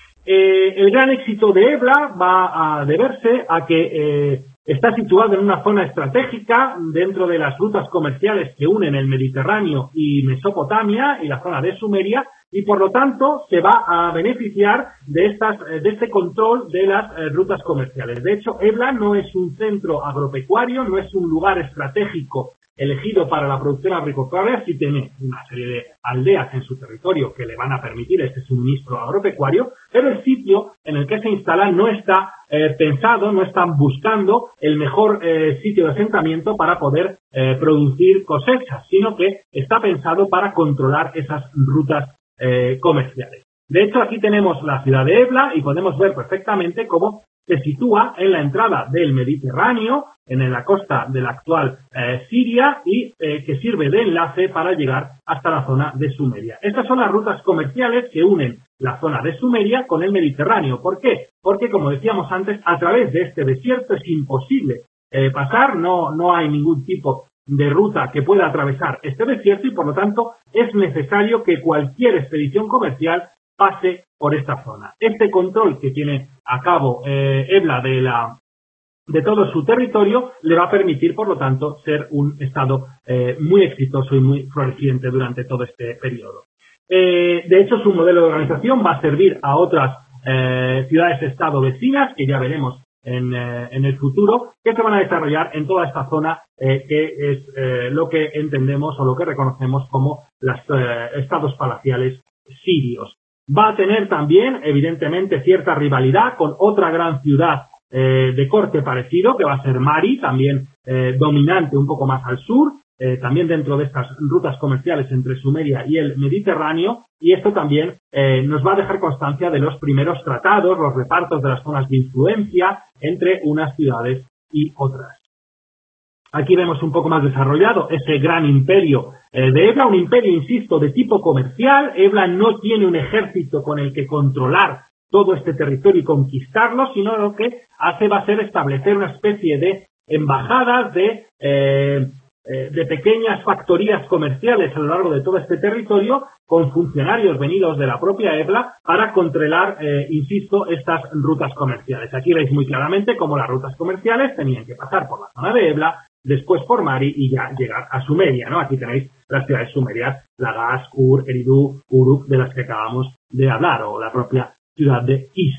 Eh, el gran éxito de Ebla va a deberse a que eh, está situado en una zona estratégica dentro de las rutas comerciales que unen el Mediterráneo y Mesopotamia y la zona de Sumeria, y por lo tanto se va a beneficiar de estas de este control de las eh, rutas comerciales. De hecho, Ebla no es un centro agropecuario, no es un lugar estratégico elegido para la producción agropecuaria, sí tiene una serie de aldeas en su territorio que le van a permitir este suministro agropecuario, pero el sitio en el que se instala no está eh, pensado, no están buscando el mejor eh, sitio de asentamiento para poder eh, producir cosechas, sino que está pensado para controlar esas rutas eh, comerciales. De hecho, aquí tenemos la ciudad de Ebla y podemos ver perfectamente cómo se sitúa en la entrada del Mediterráneo, en la costa de la actual eh, Siria, y eh, que sirve de enlace para llegar hasta la zona de Sumeria. Estas son las rutas comerciales que unen la zona de Sumeria con el Mediterráneo. ¿Por qué? Porque, como decíamos antes, a través de este desierto es imposible eh, pasar, no, no hay ningún tipo de ruta que pueda atravesar este desierto, y por lo tanto es necesario que cualquier expedición comercial pase por esta zona. Este control que tiene a cabo eh, Ebla de, la, de todo su territorio le va a permitir, por lo tanto, ser un estado eh, muy exitoso y muy floreciente durante todo este periodo. Eh, de hecho, su modelo de organización va a servir a otras eh, ciudades-estado vecinas, que ya veremos en, eh, en el futuro, que se van a desarrollar en toda esta zona eh, que es eh, lo que entendemos o lo que reconocemos como los eh, estados palaciales sirios. Va a tener también, evidentemente, cierta rivalidad con otra gran ciudad eh, de corte parecido, que va a ser Mari, también eh, dominante un poco más al sur, eh, también dentro de estas rutas comerciales entre Sumeria y el Mediterráneo, y esto también eh, nos va a dejar constancia de los primeros tratados, los repartos de las zonas de influencia entre unas ciudades y otras. Aquí vemos un poco más desarrollado ese gran imperio eh, de Ebla, un imperio, insisto, de tipo comercial. Ebla no tiene un ejército con el que controlar todo este territorio y conquistarlo, sino lo que hace va a ser establecer una especie de embajadas, de, eh, eh, de pequeñas factorías comerciales a lo largo de todo este territorio, con funcionarios venidos de la propia Ebla para controlar, eh, insisto, estas rutas comerciales. Aquí veis muy claramente cómo las rutas comerciales tenían que pasar por la zona de Ebla, después por Mari y ya llegar a Sumeria, ¿no? Aquí tenéis las ciudades sumerias, Lagash, Ur, Eridu, Uruk, de las que acabamos de hablar, o la propia ciudad de Is.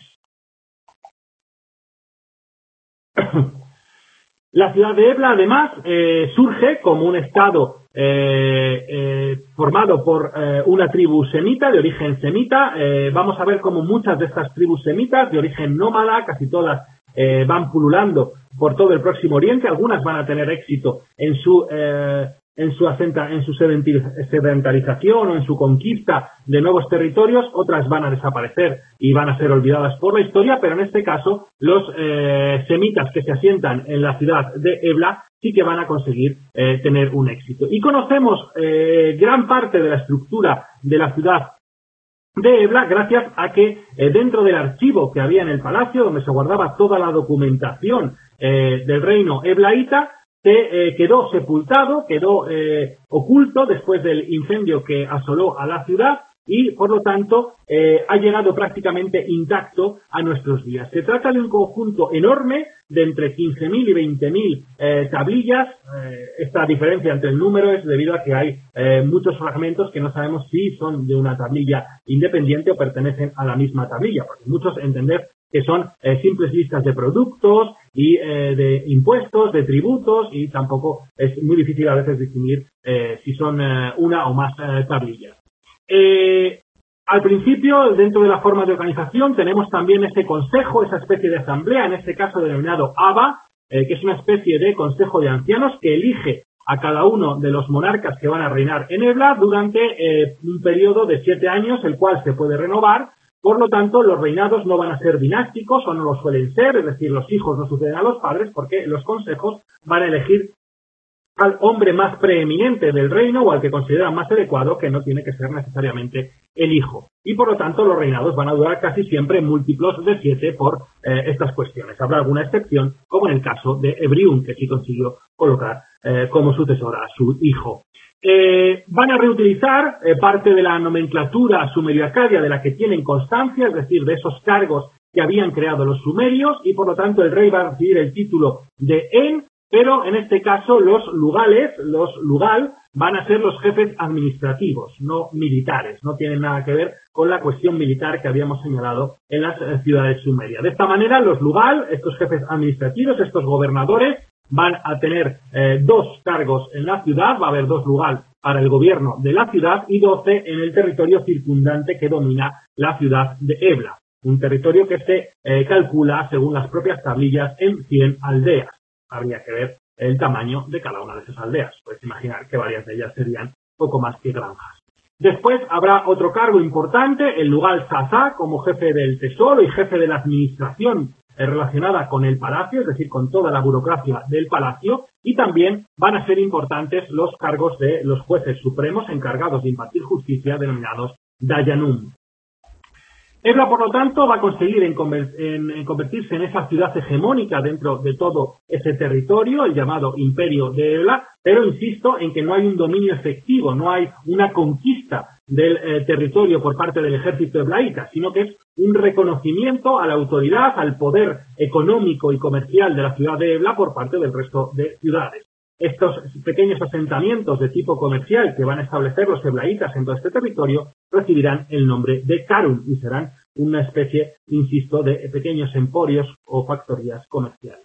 La ciudad de Ebla, además, eh, surge como un estado eh, eh, formado por eh, una tribu semita, de origen semita. Eh, vamos a ver cómo muchas de estas tribus semitas, de origen nómada, casi todas eh, van pululando por todo el Próximo Oriente. Algunas van a tener éxito en su eh, en su asenta, en su sedentarización o en su conquista de nuevos territorios, otras van a desaparecer y van a ser olvidadas por la historia, pero en este caso los eh, semitas que se asientan en la ciudad de Ebla sí que van a conseguir eh, tener un éxito. Y conocemos eh, gran parte de la estructura de la ciudad de Ebla gracias a que eh, dentro del archivo que había en el palacio, donde se guardaba toda la documentación eh, del reino eblaíta, se eh, quedó sepultado, quedó eh, oculto después del incendio que asoló a la ciudad y, por lo tanto, eh, ha llegado prácticamente intacto a nuestros días. Se trata de un conjunto enorme de entre quince mil y veinte mil eh, tablillas. Eh, esta diferencia entre el número es debido a que hay eh, muchos fragmentos que no sabemos si son de una tablilla independiente o pertenecen a la misma tablilla, porque muchos entender que son eh, simples listas de productos y eh, de impuestos, de tributos, y tampoco es muy difícil a veces distinguir eh, si son eh, una o más eh, tablillas. Eh, al principio, dentro de la forma de organización, tenemos también ese consejo, esa especie de asamblea, en este caso denominado Aba, eh, que es una especie de consejo de ancianos que elige a cada uno de los monarcas que van a reinar en Ebla durante eh, un periodo de siete años, el cual se puede renovar. Por lo tanto, los reinados no van a ser dinásticos o no lo suelen ser, es decir, los hijos no suceden a los padres porque los consejos van a elegir al hombre más preeminente del reino o al que consideran más adecuado, que no tiene que ser necesariamente el hijo. Y por lo tanto, los reinados van a durar casi siempre múltiplos de siete por eh, estas cuestiones. Habrá alguna excepción, como en el caso de Ebriún, que sí consiguió colocar eh, como sucesor a su hijo. Eh, van a reutilizar eh, parte de la nomenclatura sumerio-acadia de la que tienen constancia, es decir, de esos cargos que habían creado los sumerios, y por lo tanto el rey va a recibir el título de En, pero en este caso los lugales, los lugal, van a ser los jefes administrativos, no militares, no tienen nada que ver con la cuestión militar que habíamos señalado en las eh, ciudades sumerias. De esta manera, los lugal, estos jefes administrativos, estos gobernadores, van a tener eh, dos cargos en la ciudad, va a haber dos lugal para el gobierno de la ciudad y doce en el territorio circundante que domina la ciudad de Ebla, un territorio que se eh, calcula, según las propias tablillas, en cien aldeas. Habría que ver el tamaño de cada una de esas aldeas. Puedes imaginar que varias de ellas serían poco más que granjas. Después habrá otro cargo importante, el lugal sazá, como jefe del tesoro y jefe de la administración relacionada con el palacio, es decir, con toda la burocracia del palacio, y también van a ser importantes los cargos de los jueces supremos encargados de impartir justicia, denominados dayanum. Ebla, por lo tanto, va a conseguir en, en, en convertirse en esa ciudad hegemónica dentro de todo ese territorio, el llamado Imperio de Ebla, pero insisto en que no hay un dominio efectivo, no hay una conquista del eh, territorio por parte del ejército eblaíta, sino que es un reconocimiento a la autoridad, al poder económico y comercial de la ciudad de Ebla por parte del resto de ciudades. Estos pequeños asentamientos de tipo comercial que van a establecer los eblaítas en todo este territorio recibirán el nombre de Karun y serán una especie, insisto, de pequeños emporios o factorías comerciales.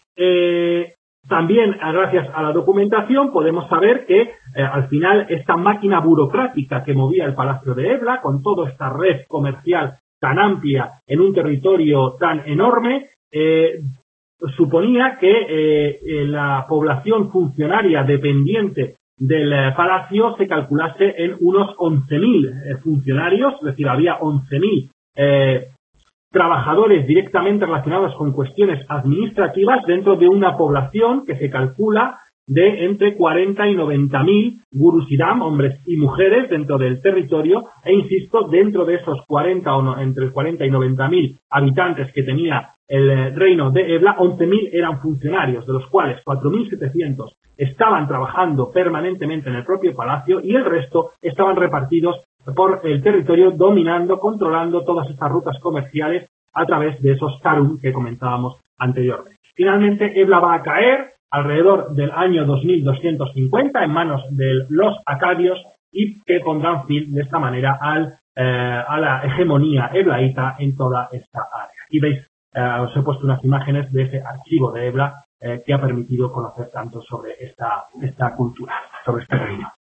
Eh, también, gracias a la documentación, podemos saber que eh, al final esta máquina burocrática que movía el palacio de Ebla, con toda esta red comercial tan amplia en un territorio tan enorme, eh, suponía que eh, la población funcionaria dependiente del eh, palacio se calculase en unos once mil eh, funcionarios, es decir, había once mil eh, trabajadores directamente relacionados con cuestiones administrativas dentro de una población que se calcula de entre cuarenta y noventa mil gurusidam, hombres y mujeres dentro del territorio, e insisto, dentro de esos cuarenta o no, entre cuarenta y noventa mil habitantes que tenía el reino de Ebla, once mil eran funcionarios, de los cuales cuatro mil setecientos estaban trabajando permanentemente en el propio palacio y el resto estaban repartidos por el territorio, dominando, controlando todas estas rutas comerciales a través de esos Karun que comentábamos anteriormente. Finalmente, Ebla va a caer alrededor del año dos mil doscientos cincuenta en manos de los acadios y que pondrán fin de esta manera al, eh, a la hegemonía eblaíta en toda esta área. Aquí veis, eh, os he puesto unas imágenes de ese archivo de Ebla eh, que ha permitido conocer tanto sobre esta, esta cultura, sobre este reino.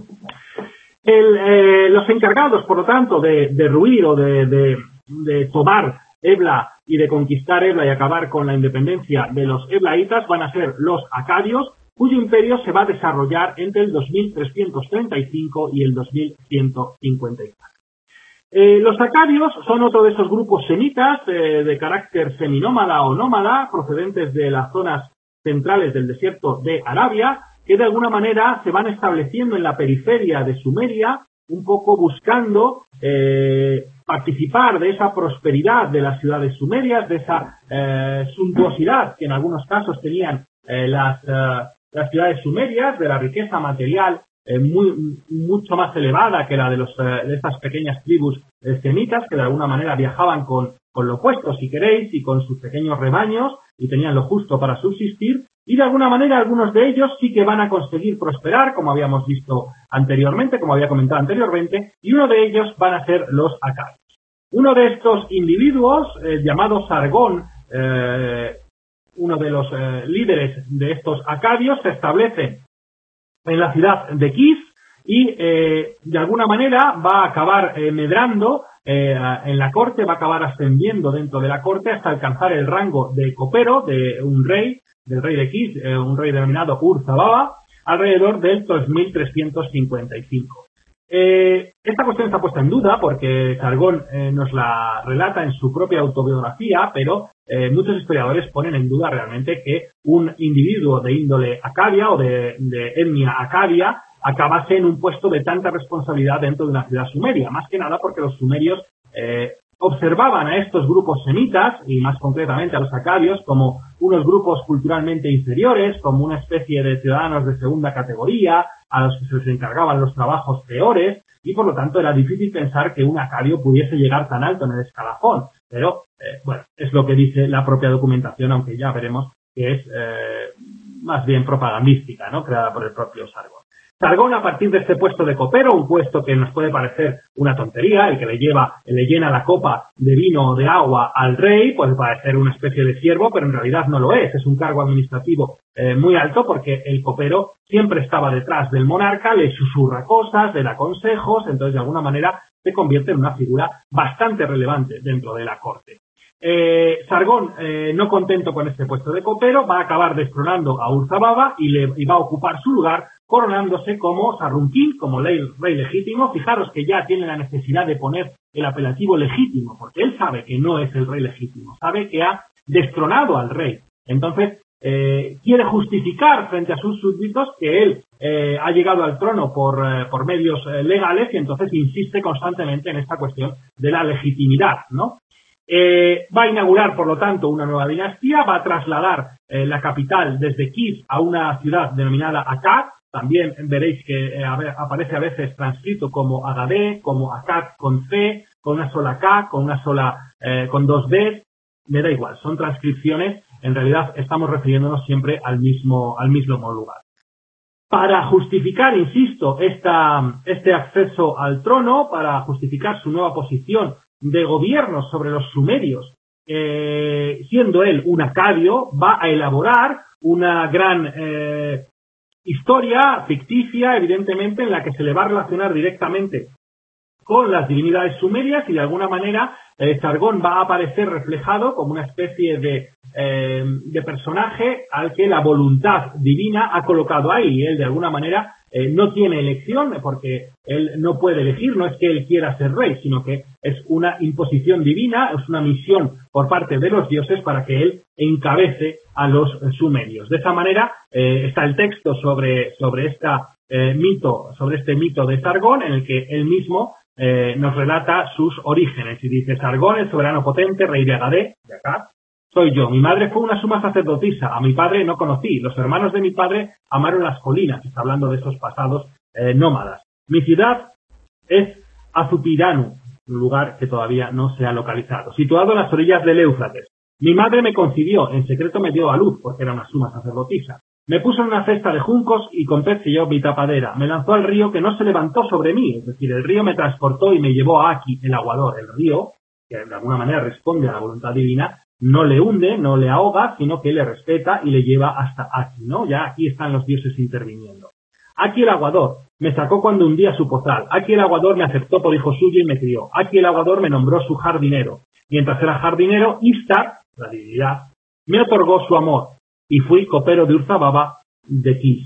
El, eh, los encargados, por lo tanto, de derruir o de, de, de tomar Ebla y de conquistar Ebla y acabar con la independencia de los eblaitas van a ser los acadios, cuyo imperio se va a desarrollar entre el dos mil trescientos treinta y cinco y el dos mil ciento cincuenta y cuatro. Eh, los acadios son otro de esos grupos semitas eh, de carácter seminómada o nómada, procedentes de las zonas centrales del desierto de Arabia, que de alguna manera se van estableciendo en la periferia de Sumeria, un poco buscando eh, participar de esa prosperidad de las ciudades sumerias, de esa eh, suntuosidad que en algunos casos tenían eh, las, eh, las ciudades sumerias, de la riqueza material eh, muy, mucho más elevada que la de, los, eh, de estas pequeñas tribus eh, semitas, que de alguna manera viajaban con, con lo opuesto, si queréis, y con sus pequeños rebaños, y tenían lo justo para subsistir. Y de alguna manera algunos de ellos sí que van a conseguir prosperar, como habíamos visto anteriormente, como había comentado anteriormente, y uno de ellos van a ser los acadios. Uno de estos individuos, eh, llamado Sargón, eh, uno de los eh, líderes de estos acadios, se establece en la ciudad de Kis y eh, de alguna manera va a acabar eh, medrando eh, en la corte, va a acabar ascendiendo dentro de la corte hasta alcanzar el rango de copero de un rey, del rey de Kis, eh, un rey denominado Ur-Zababa, alrededor del dos mil trescientos cincuenta y cinco. Eh, esta cuestión está puesta en duda porque Sargón eh, nos la relata en su propia autobiografía, pero eh, muchos historiadores ponen en duda realmente que un individuo de índole acadia o de, de etnia acadia acabase en un puesto de tanta responsabilidad dentro de una ciudad sumeria, más que nada porque los sumerios eh, observaban a estos grupos semitas, y más concretamente a los acadios, como unos grupos culturalmente inferiores, como una especie de ciudadanos de segunda categoría, a los que se les encargaban los trabajos peores, y por lo tanto era difícil pensar que un acadio pudiese llegar tan alto en el escalafón. Pero, eh, bueno, es lo que dice la propia documentación, aunque ya veremos que es eh, más bien propagandística, ¿no?, creada por el propio Sargón. Sargón, a partir de este puesto de copero, un puesto que nos puede parecer una tontería, el que le lleva, le llena la copa de vino o de agua al rey, pues va a ser una especie de siervo, pero en realidad no lo es. Es un cargo administrativo eh, muy alto porque el copero siempre estaba detrás del monarca, le susurra cosas, le da consejos, entonces de alguna manera se convierte en una figura bastante relevante dentro de la corte. Eh, Sargón, eh, no contento con este puesto de copero, va a acabar destronando a Ur-Zababa y, le, y va a ocupar su lugar, coronándose como Sarrunquín, como rey, rey legítimo. Fijaros que ya tiene la necesidad de poner el apelativo legítimo, porque él sabe que no es el rey legítimo, sabe que ha destronado al rey. Entonces, eh, quiere justificar frente a sus súbditos que él eh, ha llegado al trono por, eh, por medios eh, legales, y entonces insiste constantemente en esta cuestión de la legitimidad, ¿no? Eh, va a inaugurar, por lo tanto, una nueva dinastía, va a trasladar eh, la capital desde Kis a una ciudad denominada Akkad. También veréis que eh, a ver, aparece a veces transcrito como Agadé, como Akkad con C, con una sola K, con una sola, eh, con dos D. Me da igual, son transcripciones. En realidad estamos refiriéndonos siempre al mismo, al mismo lugar. Para justificar, insisto, esta, este acceso al trono, para justificar su nueva posición de gobierno sobre los sumerios, eh, siendo él un acadio, va a elaborar una gran eh, historia ficticia, evidentemente, en la que se le va a relacionar directamente con las divinidades sumerias, y de alguna manera eh, Sargón va a aparecer reflejado como una especie de, eh, de personaje al que la voluntad divina ha colocado ahí, y él de alguna manera eh, no tiene elección, porque él no puede elegir, no es que él quiera ser rey, sino que es una imposición divina, es una misión por parte de los dioses para que él encabece a los sumerios. De esa manera eh, está el texto sobre, sobre, esta, eh, mito, sobre este mito de Sargón, en el que él mismo Eh, nos relata sus orígenes y dice: Sargón, el soberano potente, rey de Agadé, de acá, soy yo. Mi madre fue una suma sacerdotisa, a mi padre no conocí, los hermanos de mi padre amaron las colinas. Está hablando de esos pasados eh, nómadas. Mi ciudad es Azupiranu, un lugar que todavía no se ha localizado, situado en las orillas del Éufrates. Mi madre me concibió, en secreto me dio a luz, porque era una suma sacerdotisa. Me puso en una cesta de juncos y con persilló mi tapadera. Me lanzó al río que no se levantó sobre mí. Es decir, el río me transportó y me llevó a Aki, el aguador. El río, que de alguna manera responde a la voluntad divina, no le hunde, no le ahoga, sino que le respeta y le lleva hasta aquí, ¿no? Ya aquí están los dioses interviniendo. Aquí el aguador me sacó cuando hundía su pozal. Aquí el aguador me aceptó por hijo suyo y me crió. Aquí el aguador me nombró su jardinero. Mientras era jardinero, Istar, la divinidad, me otorgó su amor y fui copero de Urzababa de Kis.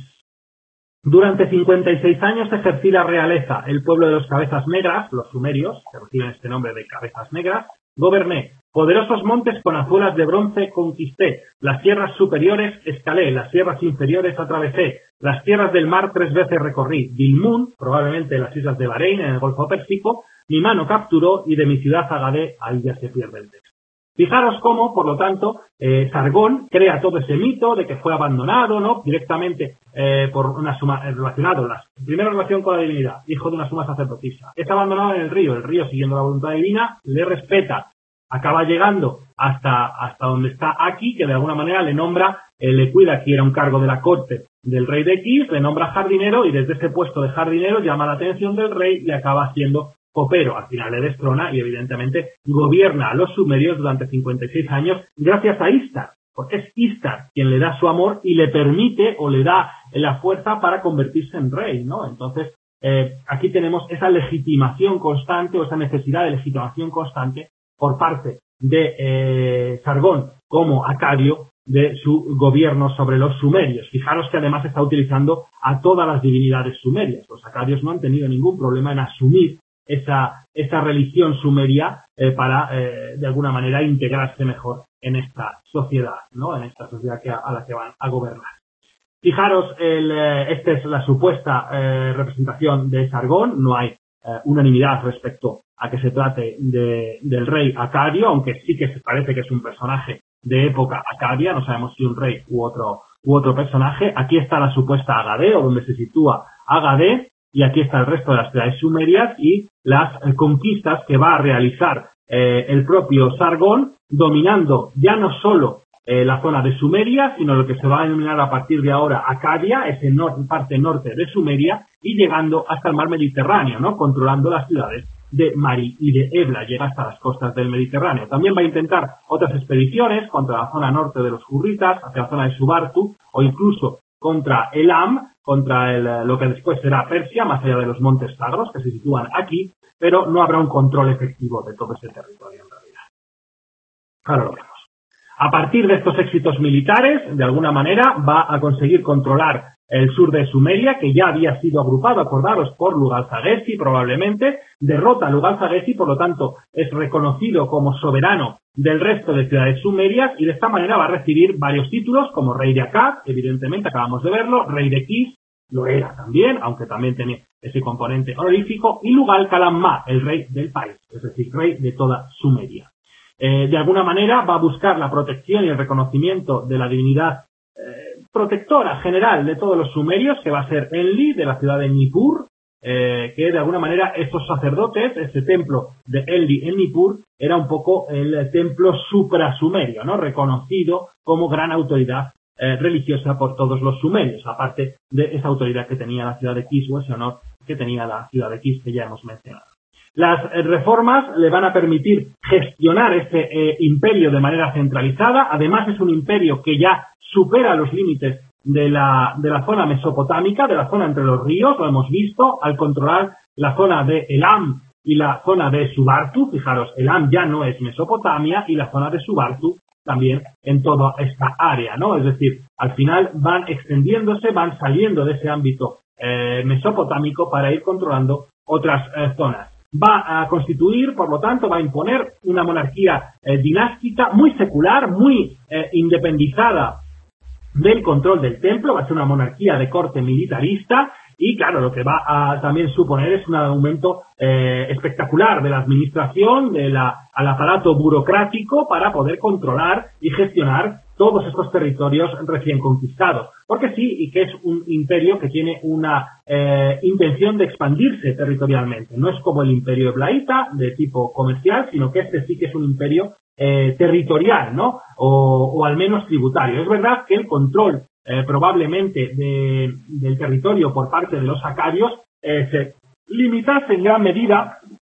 Durante cincuenta y seis años ejercí la realeza, el pueblo de los cabezas negras, los sumerios, que reciben este nombre de cabezas negras, goberné. Poderosos montes con azuelas de bronce conquisté, las sierras superiores escalé, las sierras inferiores atravesé, las tierras del mar tres veces recorrí, Dilmun, probablemente las islas de Bahrein en el Golfo Pérsico, mi mano capturó y de mi ciudad Agadé, ahí ya se pierde el texto. Fijaros cómo, por lo tanto, eh, Sargón crea todo ese mito de que fue abandonado, ¿no? Directamente eh, por una suma, eh, relacionado, la primera relación con la divinidad, hijo de una suma sacerdotisa. Es abandonado en el río, el río siguiendo la voluntad divina, le respeta, acaba llegando hasta, hasta donde está aquí, que de alguna manera le nombra, eh, le cuida, aquí era un cargo de la corte del rey de Kis, le nombra jardinero y desde ese puesto de jardinero llama la atención del rey y acaba siendo copero. Al final le destrona y evidentemente gobierna a los sumerios durante cincuenta y seis años gracias a Istar, porque es Istar quien le da su amor y le permite o le da la fuerza para convertirse en rey, ¿no? Entonces, eh, aquí tenemos esa legitimación constante o esa necesidad de legitimación constante por parte de eh, Sargón como acadio de su gobierno sobre los sumerios. Fijaros que además está utilizando a todas las divinidades sumerias. Los acadios no han tenido ningún problema en asumir esa, esa religión sumeria eh, para, eh, de alguna manera, integrarse mejor en esta sociedad, ¿no? En esta sociedad que a, a la que van a gobernar. Fijaros, el, eh, esta es la supuesta eh, representación de Sargón. No hay eh, unanimidad respecto a que se trate de, del rey acadio, aunque sí que se parece que es un personaje de época acadia, no sabemos si un rey u otro, u otro personaje. Aquí está la supuesta Agadé, o donde se sitúa Agadé, y aquí está el resto de las ciudades sumerias y las eh, conquistas que va a realizar eh, el propio Sargón, dominando ya no solo eh, la zona de Sumeria, sino lo que se va a denominar a partir de ahora Acadia, esa nor- parte norte de Sumeria, y llegando hasta el mar Mediterráneo, ¿no? Controlando las ciudades de Mari y de Ebla, llega hasta las costas del Mediterráneo. También va a intentar otras expediciones contra la zona norte de los Hurritas, hacia la zona de Subartu, o incluso contra Elam, contra el, lo que después será Persia, más allá de los montes Zagros, que se sitúan aquí, pero no habrá un control efectivo de todo ese territorio en realidad. Ahora lo vemos. A partir de estos éxitos militares, de alguna manera, va a conseguir controlar el sur de Sumeria, que ya había sido agrupado, acordaros, por Lugal-Zaghesi, probablemente, derrota a Lugal-Zaghesi, por lo tanto, es reconocido como soberano del resto de ciudades sumerias, y de esta manera va a recibir varios títulos, como rey de Akkad, evidentemente, acabamos de verlo, rey de Kis, lo era también, aunque también tenía ese componente honorífico, y Lugal-Kalamma, el rey del país, es decir, rey de toda Sumeria. Eh, de alguna manera va a buscar la protección y el reconocimiento de la divinidad eh, protectora general de todos los sumerios, que va a ser Enlil, de la ciudad de Nippur, eh, que de alguna manera estos sacerdotes, ese templo de Enlil en Nippur, era un poco el templo suprasumerio, ¿no? Reconocido como gran autoridad eh, religiosa por todos los sumerios, aparte de esa autoridad que tenía la ciudad de Kis, o ese honor que tenía la ciudad de Kis, que ya hemos mencionado. Las reformas le van a permitir gestionar este eh, imperio de manera centralizada. Además, es un imperio que ya supera los límites de la, de la zona mesopotámica, de la zona entre los ríos, lo hemos visto, al controlar la zona de Elam y la zona de Subartu. Fijaros, Elam ya no es Mesopotamia y la zona de Subartu también en toda esta área, ¿no? Es decir, al final van extendiéndose, van saliendo de ese ámbito eh, mesopotámico para ir controlando otras eh, zonas. Va a constituir, por lo tanto, va a imponer una monarquía eh, dinástica muy secular, muy eh, independizada del control del templo. Va a ser una monarquía de corte militarista y, claro, lo que va a también suponer es un aumento eh, espectacular de la administración, de la, al aparato burocrático para poder controlar y gestionar todos estos territorios recién conquistados. Porque sí, y que es un imperio que tiene una eh, intención de expandirse territorialmente. No es como el imperio eblaíta, de tipo comercial, sino que este sí que es un imperio eh, territorial, ¿no? O, o al menos tributario. Es verdad que el control eh, probablemente de, del territorio por parte de los acadios eh, se limitase en gran medida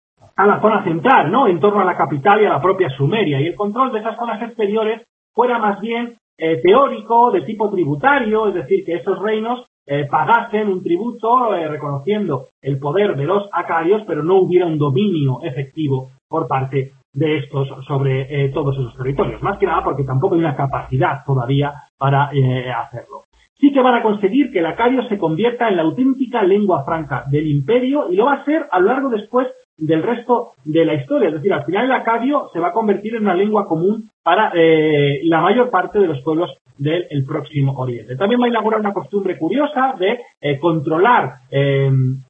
a la zona central, ¿no? En torno a la capital y a la propia Sumeria. Y el control de esas zonas exteriores fuera más bien eh, teórico, de tipo tributario, es decir, que esos reinos eh, pagasen un tributo eh, reconociendo el poder de los acadios, pero no hubiera un dominio efectivo por parte de estos sobre eh, todos esos territorios. Más que nada porque tampoco hay una capacidad todavía para eh, hacerlo. Sí que van a conseguir que el acadio se convierta en la auténtica lengua franca del imperio y lo va a ser a lo largo después del resto de la historia. Es decir, al final el acadio se va a convertir en una lengua común para eh, la mayor parte de los pueblos del el próximo Oriente. También va a inaugurar una costumbre curiosa de eh, controlar eh,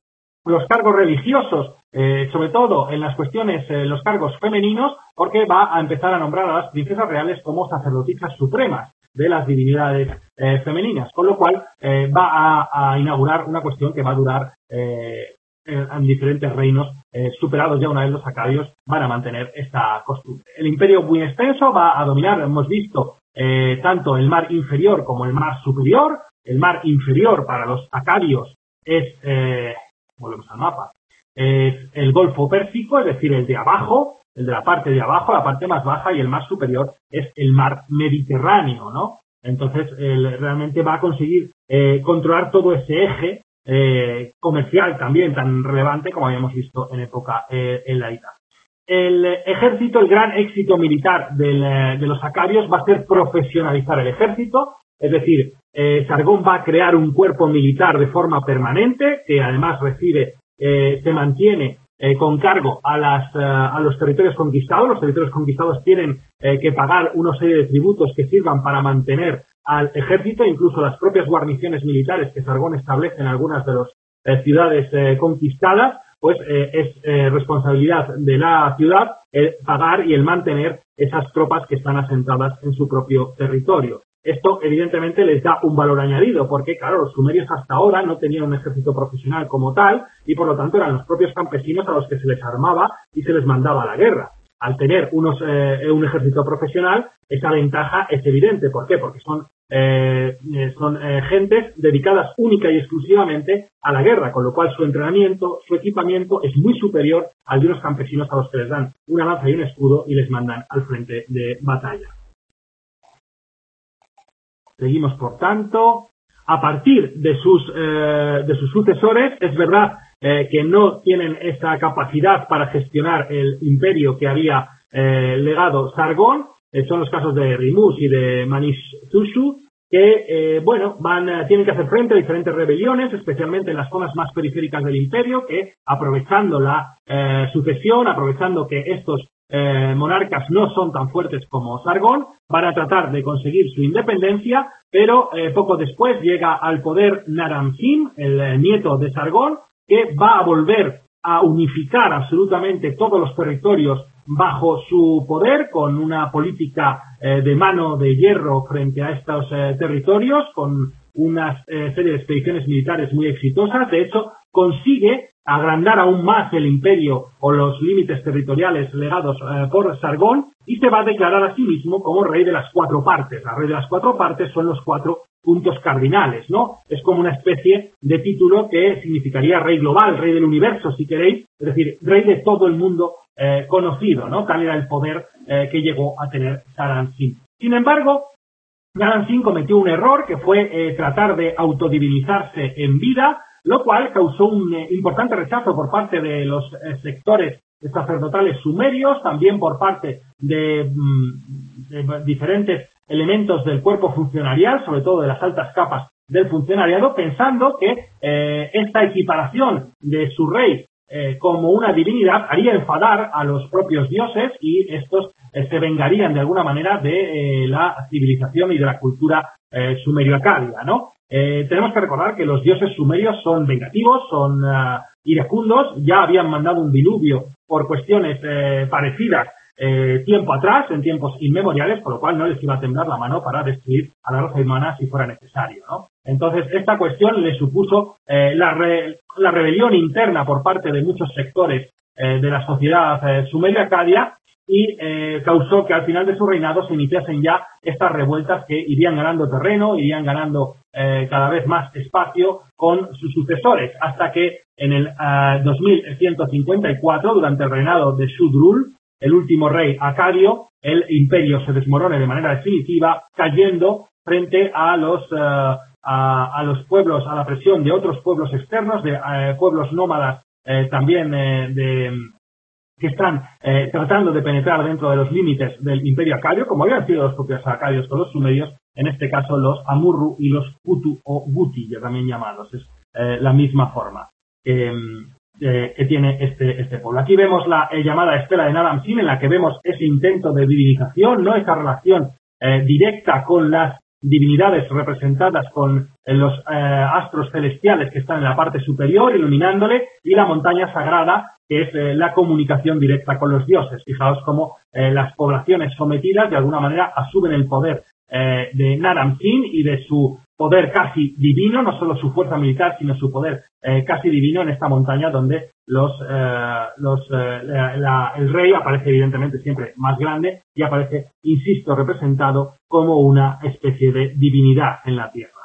los cargos religiosos, eh, sobre todo en las cuestiones, eh, los cargos femeninos, porque va a empezar a nombrar a las princesas reales como sacerdotisas supremas de las divinidades eh, femeninas, con lo cual eh, va a, a inaugurar una cuestión que va a durar eh, en, en diferentes reinos eh, superados ya una vez los acadios van a mantener esta costumbre. El imperio muy extenso va a dominar, hemos visto, eh, tanto el mar inferior como el mar superior. El mar inferior para los acadios es, eh, volvemos al mapa, es el Golfo Pérsico, es decir, el de abajo, el de la parte de abajo, la parte más baja, y el mar superior es el mar Mediterráneo, ¿no? Entonces, él realmente va a conseguir eh, controlar todo ese eje eh, comercial también tan relevante como habíamos visto en época eh, helaíta. El ejército, el gran éxito militar del, eh, de los acadios va a ser profesionalizar el ejército, es decir, eh, Sargón va a crear un cuerpo militar de forma permanente, que además recibe, eh, se mantiene Eh, con cargo a, las, uh, a los territorios conquistados. Los territorios conquistados tienen eh, que pagar una serie de tributos que sirvan para mantener al ejército, incluso las propias guarniciones militares que Sargón establece en algunas de las eh, ciudades eh, conquistadas, pues eh, es eh, responsabilidad de la ciudad el pagar y el mantener esas tropas que están asentadas en su propio territorio. Esto, evidentemente, les da un valor añadido, porque, claro, los sumerios hasta ahora no tenían un ejército profesional como tal, y por lo tanto eran los propios campesinos a los que se les armaba y se les mandaba a la guerra. Al tener unos, eh, un ejército profesional, esa ventaja es evidente. ¿Por qué? Porque son, eh, son eh, gentes dedicadas única y exclusivamente a la guerra, con lo cual su entrenamiento, su equipamiento es muy superior al de unos campesinos a los que les dan una lanza y un escudo y les mandan al frente de batalla. Seguimos, por tanto, a partir de sus, eh, de sus sucesores. Es verdad eh, que no tienen esa capacidad para gestionar el imperio que había eh, legado Sargón. Eh, son los casos de Rimus y de Manish-Zushu, que, eh, bueno, van, eh, tienen que hacer frente a diferentes rebeliones, especialmente en las zonas más periféricas del imperio, que, aprovechando la eh, sucesión, aprovechando que estos Eh, monarcas no son tan fuertes como Sargón, van a tratar de conseguir su independencia, pero eh, poco después llega al poder Naram-Sin, el eh, nieto de Sargón, que va a volver a unificar absolutamente todos los territorios bajo su poder, con una política eh, de mano de hierro frente a estos eh, territorios, con una eh, serie de expediciones militares muy exitosas. De hecho, consigue agrandar aún más el imperio o los límites territoriales legados eh, por Sargón, y se va a declarar a sí mismo como rey de las cuatro partes. La rey de las cuatro partes son los cuatro puntos cardinales, ¿no? Es como una especie de título que significaría rey global, rey del universo, si queréis, es decir, rey de todo el mundo eh, conocido, ¿no? Tal era el poder eh, que llegó a tener Naram-Sin. Sin embargo, Naram-Sin cometió un error, que fue eh, tratar de autodivinizarse en vida, lo cual causó un eh, importante rechazo por parte de los eh, sectores sacerdotales sumerios, también por parte de, mm, de diferentes elementos del cuerpo funcionarial, sobre todo de las altas capas del funcionariado, pensando que eh, esta equiparación de su rey eh, como una divinidad haría enfadar a los propios dioses, y estos eh, se vengarían de alguna manera de eh, la civilización y de la cultura eh, sumerio-acadia, ¿no? Eh, tenemos que recordar que los dioses sumerios son vengativos, son uh, iracundos. Ya habían mandado un diluvio por cuestiones eh, parecidas eh, tiempo atrás, en tiempos inmemoriales, por lo cual no les iba a temblar la mano para destruir a la raza humana si fuera necesario, ¿no? Entonces, esta cuestión le supuso eh, la, re, la rebelión interna por parte de muchos sectores eh, de la sociedad eh, sumerio-acadia, y eh, causó que al final de su reinado se iniciasen ya estas revueltas que irían ganando terreno, irían ganando eh, cada vez más espacio con sus sucesores, hasta que en el uh, dos mil ciento cincuenta y cuatro, durante el reinado de Shudrul, el último rey acadio, el imperio se desmorone de manera definitiva, cayendo frente a los uh, a, a los pueblos, a la presión de otros pueblos externos, de uh, pueblos nómadas eh, también eh, de que están eh, tratando de penetrar dentro de los límites del imperio acadio, como habían sido los propios acadios con los sumerios, en este caso los Amurru y los Hutu o Guti, ya también llamados, es eh, la misma forma eh, eh, que tiene este, este pueblo. Aquí vemos la eh, llamada estela de Naram-Sin, en la que vemos ese intento de divinización, no esa relación eh, directa con las divinidades representadas con eh, los eh, astros celestiales que están en la parte superior, iluminándole, y la montaña sagrada, que es eh, la comunicación directa con los dioses. Fijaos cómo eh, las poblaciones sometidas de alguna manera asumen el poder eh, de Naram-Sin y de su poder casi divino, no solo su fuerza militar, sino su poder eh, casi divino en esta montaña donde los, eh, los eh, la, la, el rey aparece evidentemente siempre más grande y aparece, insisto, representado como una especie de divinidad en la tierra.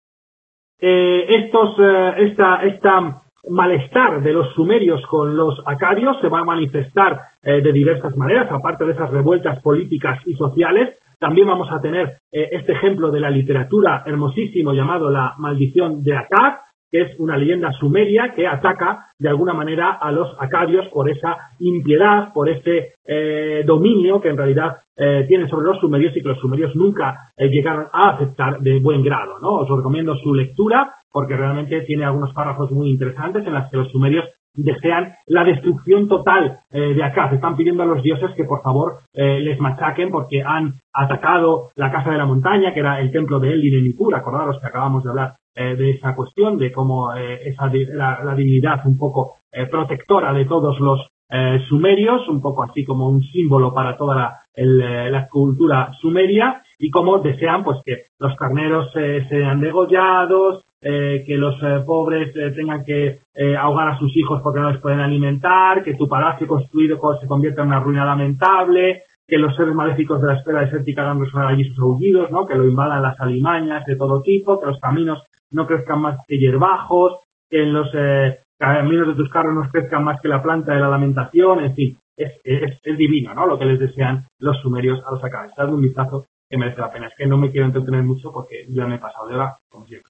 Eh, estos, eh, esta, esta malestar de los sumerios con los acadios se va a manifestar eh, de diversas maneras, aparte de esas revueltas políticas y sociales. También vamos a tener eh, este ejemplo de la literatura hermosísimo llamado La maldición de Akkad, que es una leyenda sumeria que ataca de alguna manera a los acadios por esa impiedad, por ese eh, dominio que en realidad eh, tienen sobre los sumerios y que los sumerios nunca eh, llegaron a aceptar de buen grado, ¿no? Os recomiendo su lectura porque realmente tiene algunos párrafos muy interesantes en los que los sumerios desean la destrucción total eh, de Akkad. Están pidiendo a los dioses que por favor eh, les machaquen porque han atacado la casa de la montaña, que era el templo de Enlil en Nippur. Acordaros que acabamos de hablar eh, de esa cuestión, de cómo eh, esa la, la divinidad un poco eh, protectora de todos los eh, sumerios, un poco así como un símbolo para toda la, el, eh, la cultura sumeria, y cómo desean pues que los carneros eh, sean degollados, Eh, que los eh, pobres eh, tengan que eh, ahogar a sus hijos porque no les pueden alimentar, que tu palacio construido se convierta en una ruina lamentable, que los seres maléficos de la esfera desértica hagan resonar allí sus aullidos, ¿no? Que lo invadan las alimañas de todo tipo, que los caminos no crezcan más que hierbajos, que en los eh, caminos de tus carros no crezcan más que la planta de la lamentación, en fin, es, es, es divino, ¿no? Lo que les desean los sumerios a los acadios. Dad un vistazo que merece la pena. Es que no me quiero entretener mucho porque ya me he pasado de hora, como siempre.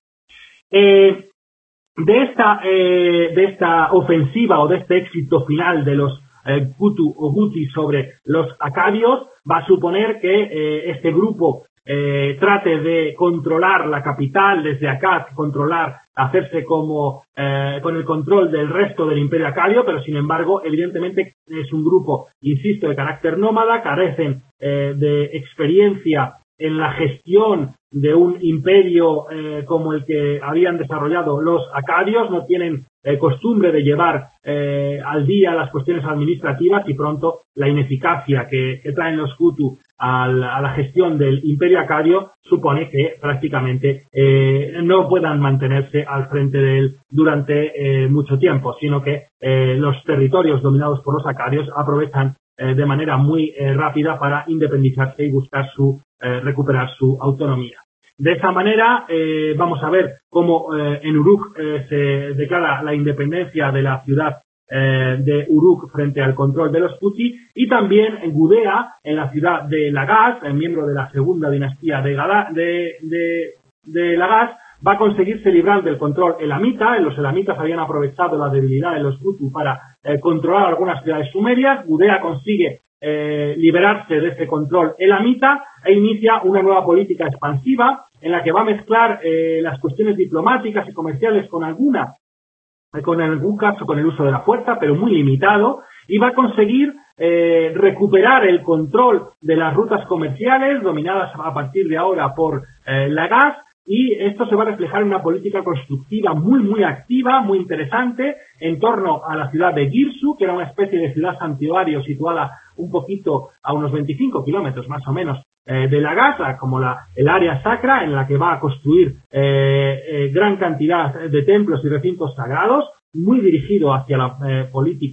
Eh, de esta eh, de esta ofensiva o de este éxito final de los eh, Hutu o Guti sobre los acadios va a suponer que eh, este grupo eh, trate de controlar la capital desde Akkad, controlar, hacerse como eh, con el control del resto del imperio acadio, pero sin embargo evidentemente es un grupo, insisto, de carácter nómada, carecen eh, de experiencia en la gestión de un imperio eh, como el que habían desarrollado los acadios, no tienen eh, costumbre de llevar eh, al día las cuestiones administrativas y pronto la ineficacia que, que traen los Hutu al, a la gestión del imperio acadio supone que prácticamente eh, no puedan mantenerse al frente de él durante eh, mucho tiempo, sino que eh, los territorios dominados por los acadios aprovechan eh, de manera muy eh, rápida para independizarse y buscar su eh, recuperar su autonomía. De esa manera eh, vamos a ver cómo eh, en Uruk eh, se declara la independencia de la ciudad eh, de Uruk frente al control de los Huti, y también en Gudea, en la ciudad de Lagash, el miembro de la segunda dinastía de, Gala, de, de, de Lagash, va a conseguirse librar del control elamita. Los elamitas habían aprovechado la debilidad de los Hutu para eh, controlar algunas ciudades sumerias. Gudea consigue Eh, liberarse de ese control elamita e inicia una nueva política expansiva en la que va a mezclar eh, las cuestiones diplomáticas y comerciales con alguna, con algún caso con el uso de la fuerza, pero muy limitado, y va a conseguir eh, recuperar el control de las rutas comerciales dominadas a partir de ahora por eh, Lagash, y esto se va a reflejar en una política constructiva muy muy activa, muy interesante, en torno a la ciudad de Girsu, que era una especie de ciudad santuario situada un poquito a unos veinticinco kilómetros más o menos eh, de Lagash, como la, el área sacra en la que va a construir eh, eh, gran cantidad de templos y recintos sagrados, muy dirigido hacia la eh, política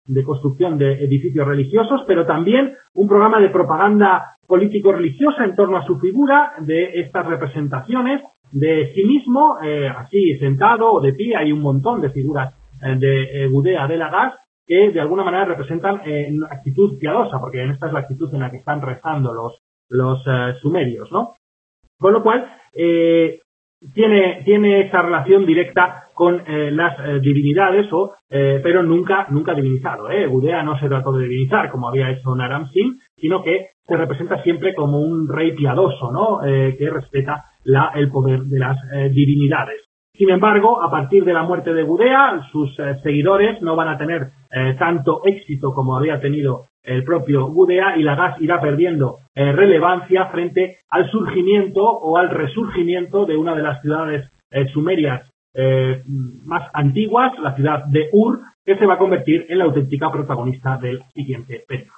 de construcción de edificios religiosos, pero también un programa de propaganda político-religiosa en torno a su figura, de estas representaciones de sí mismo, eh, así sentado o de pie. Hay un montón de figuras eh, de eh, Gudea de Lagash que de alguna manera representan eh, actitud piadosa, porque en esta es la actitud en la que están rezando los, los eh, sumerios, ¿no? Con lo cual, eh, tiene, tiene esa relación directa con eh, las eh, divinidades, o, eh, pero nunca, nunca divinizado, ¿eh? Gudea no se trató de divinizar, como había hecho Naram-Sin, sino que se representa siempre como un rey piadoso, ¿no? Eh, que respeta la, el poder de las eh, divinidades. Sin embargo, a partir de la muerte de Gudea, sus eh, seguidores no van a tener eh, tanto éxito como había tenido el propio Gudea, y Lagash irá perdiendo eh, relevancia frente al surgimiento o al resurgimiento de una de las ciudades eh, sumerias eh, más antiguas, la ciudad de Ur, que se va a convertir en la auténtica protagonista del siguiente periodo.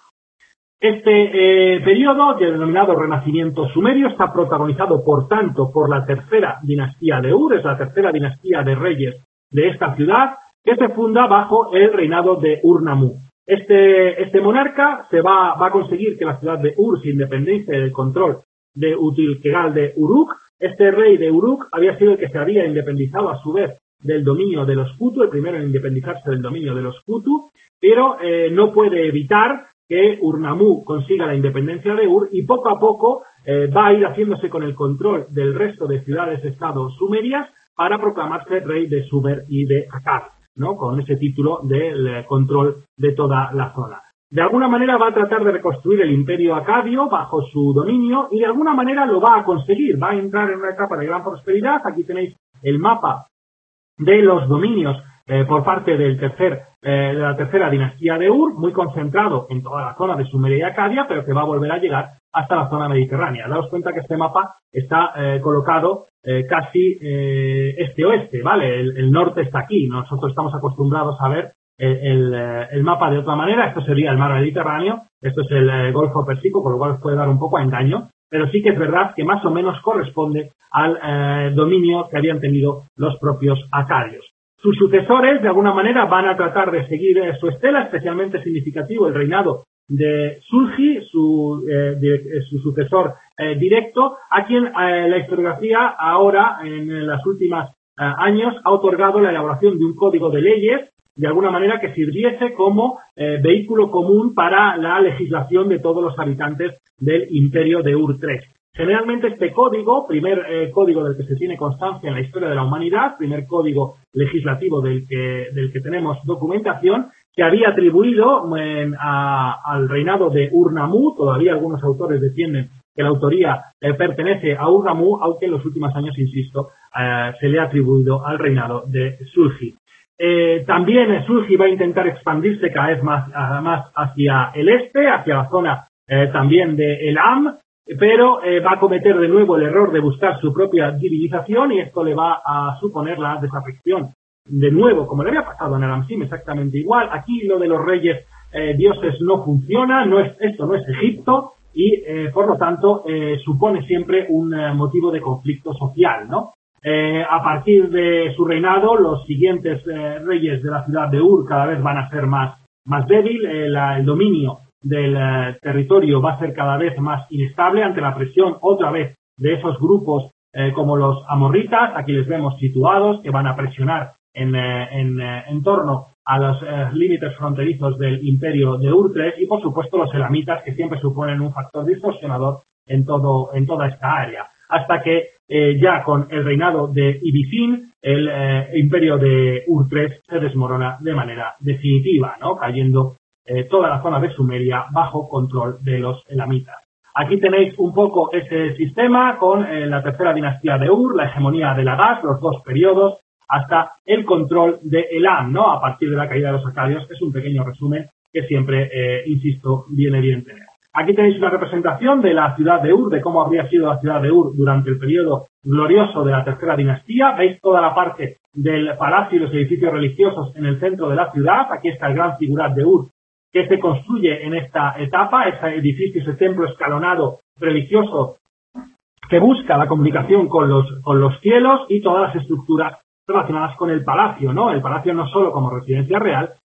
Este eh, periodo, denominado Renacimiento Sumerio, está protagonizado, por tanto, por la tercera dinastía de Ur, es la tercera dinastía de reyes de esta ciudad, que se funda bajo el reinado de Ur-Nammu. Este, este monarca se va, va a conseguir que la ciudad de Ur se independice del control de Util-Kegal de Uruk. Este rey de Uruk había sido el que se había independizado a su vez del dominio de los Kutu, el primero en independizarse del dominio de los Kutu, pero eh, no puede evitar que Ur-Nammu consiga la independencia de Ur, y poco a poco eh, va a ir haciéndose con el control del resto de ciudades-estado sumerias para proclamarse rey de Sumer y de Akkad, ¿no? Con ese título del control de toda la zona. De alguna manera va a tratar de reconstruir el imperio acadio bajo su dominio, y de alguna manera lo va a conseguir. Va a entrar en una etapa de gran prosperidad. Aquí tenéis el mapa de los dominios eh, por parte del tercer, eh, de la tercera dinastía de Ur, muy concentrado en toda la zona de Sumeria y Acadia, pero que va a volver a llegar hasta la zona mediterránea. Daos cuenta que este mapa está eh, colocado eh, casi eh, este-oeste, ¿vale? El, el norte está aquí. Nosotros estamos acostumbrados a ver el, el, el mapa de otra manera. Esto sería el mar Mediterráneo, esto es el eh, Golfo Pérsico, con lo cual os puede dar un poco a engaño, pero sí que es verdad que más o menos corresponde al eh, dominio que habían tenido los propios acadios. Sus sucesores, de alguna manera, van a tratar de seguir eh, su estela. Especialmente significativo el reinado de Sulgi, su, eh, de, su sucesor eh, directo, a quien eh, la historiografía ahora, en los últimos eh, años, ha otorgado la elaboración de un código de leyes, de alguna manera que sirviese como eh, vehículo común para la legislación de todos los habitantes del imperio de Ur tres. Generalmente este código, primer eh, código del que se tiene constancia en la historia de la humanidad, primer código legislativo del que, del que tenemos documentación, que había atribuido eh, a, al reinado de Ur-Nammu. Todavía algunos autores defienden que la autoría eh, pertenece a Ur-Nammu, aunque en los últimos años, insisto, eh, se le ha atribuido al reinado de Sulgi. Eh, también Sulgi va a intentar expandirse cada vez más, más hacia el este, hacia la zona eh, también de Elam, pero eh, va a cometer de nuevo el error de buscar su propia divinización, y esto le va a suponer la desaparición de nuevo, como le había pasado a Naram-Sin, exactamente igual. Aquí lo de los reyes eh, dioses no funciona, no es, esto no es Egipto, y eh, por lo tanto eh, supone siempre un eh, motivo de conflicto social, ¿no? Eh, a partir de su reinado, los siguientes eh, reyes de la ciudad de Ur cada vez van a ser más, más débil, eh, la, el dominio del eh, territorio va a ser cada vez más inestable ante la presión otra vez de esos grupos eh, como los amorritas. Aquí les vemos situados, que van a presionar en, eh, en, eh, en torno a los eh, límites fronterizos del imperio de Ur tres, y por supuesto los elamitas, que siempre suponen un factor distorsionador en todo en toda esta área, hasta que eh, ya con el reinado de Ibizin el eh, imperio de Ur tres se desmorona de manera definitiva, ¿no? Cayendo eh, toda la zona de Sumeria bajo control de los elamitas. Aquí tenéis un poco ese sistema con eh, la tercera dinastía de Ur, la hegemonía de Lagash, los dos periodos, hasta el control de Elam, ¿no? A partir de la caída de los acadios. Es un pequeño resumen que siempre, eh, insisto, viene bien tener. Aquí tenéis una representación de la ciudad de Ur, de cómo habría sido la ciudad de Ur durante el periodo glorioso de la tercera dinastía. Veis toda la parte del palacio y los edificios religiosos en el centro de la ciudad. Aquí está el gran figurat de Ur, que se construye en esta etapa, ese edificio, ese templo escalonado religioso que busca la comunicación con los, con los cielos, y todas las estructuras relacionadas con el palacio, ¿no? El palacio no solo como residencia real,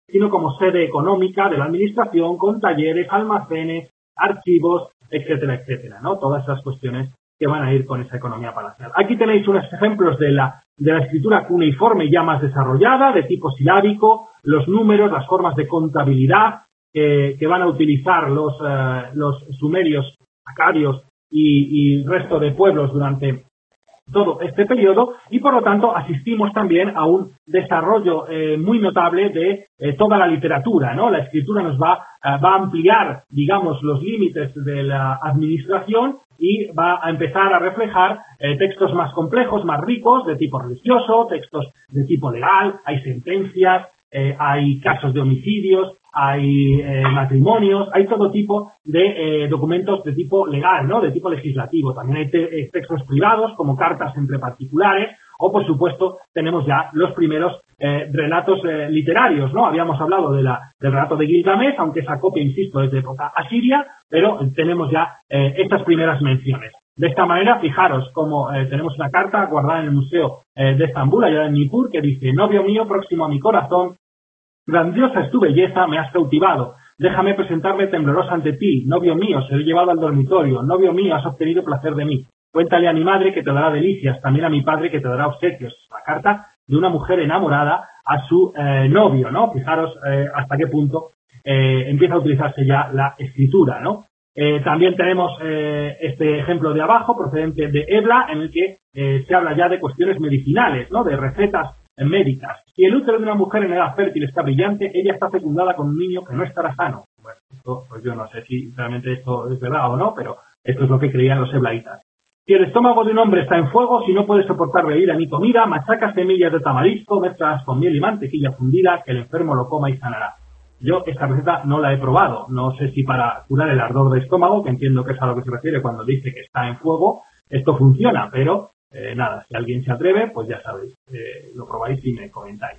sino como sede económica de la administración, con talleres, almacenes, archivos, etcétera, etcétera, ¿no? Todas esas cuestiones que van a ir con esa economía palacial. Aquí tenéis unos ejemplos de la, de la escritura cuneiforme ya más desarrollada, de tipo silábico, los números, las formas de contabilidad eh, que van a utilizar los, eh, los sumerios, acadios y, y resto de pueblos durante todo este periodo, y por lo tanto asistimos también a un desarrollo eh, muy notable de eh, toda la literatura, ¿no? La escritura nos va, eh, va a ampliar, digamos, los límites de la administración y va a empezar a reflejar eh, textos más complejos, más ricos, de tipo religioso, textos de tipo legal, hay sentencias, eh, hay casos de homicidios, hay eh, matrimonios, hay todo tipo de eh, documentos de tipo legal, ¿no? De tipo legislativo. También hay te eh, textos privados, como cartas entre particulares, o por supuesto tenemos ya los primeros eh, relatos eh, literarios, ¿no? Habíamos hablado de la, del relato de Gilgamesh, aunque esa copia, insisto, es de época asiria, pero tenemos ya eh, estas primeras menciones. De esta manera, fijaros cómo eh, tenemos una carta guardada en el Museo eh, de Estambul, allá en Nippur, que dice: novio mío, próximo a mi corazón, grandiosa es tu belleza, me has cautivado. Déjame presentarme temblorosa ante ti. Novio mío, seré llevado al dormitorio. Novio mío, has obtenido placer de mí. Cuéntale a mi madre que te dará delicias, también a mi padre que te dará obsequios. La carta de una mujer enamorada a su eh, novio, ¿no? Fijaros eh, hasta qué punto eh, empieza a utilizarse ya la escritura, ¿no? Eh, también tenemos eh, este ejemplo de abajo, procedente de Ebla, en el que eh, se habla ya de cuestiones medicinales, ¿no? De recetas médicas. Si el útero de una mujer en edad fértil está brillante, ella está fecundada con un niño que no estará sano. Bueno, esto, pues yo no sé si realmente esto es verdad o no, pero esto es lo que creían los eblaitas. Si el estómago de un hombre está en fuego, si no puede soportar bebida ni comida, machaca semillas de tamarisco, mezclas con miel y mantequilla fundida, que el enfermo lo coma y sanará. Yo esta receta no la he probado. No sé si para curar el ardor de estómago, que entiendo que es a lo que se refiere cuando dice que está en fuego, esto funciona, pero Eh, nada, si alguien se atreve, pues ya sabéis, eh, lo probáis y me comentáis.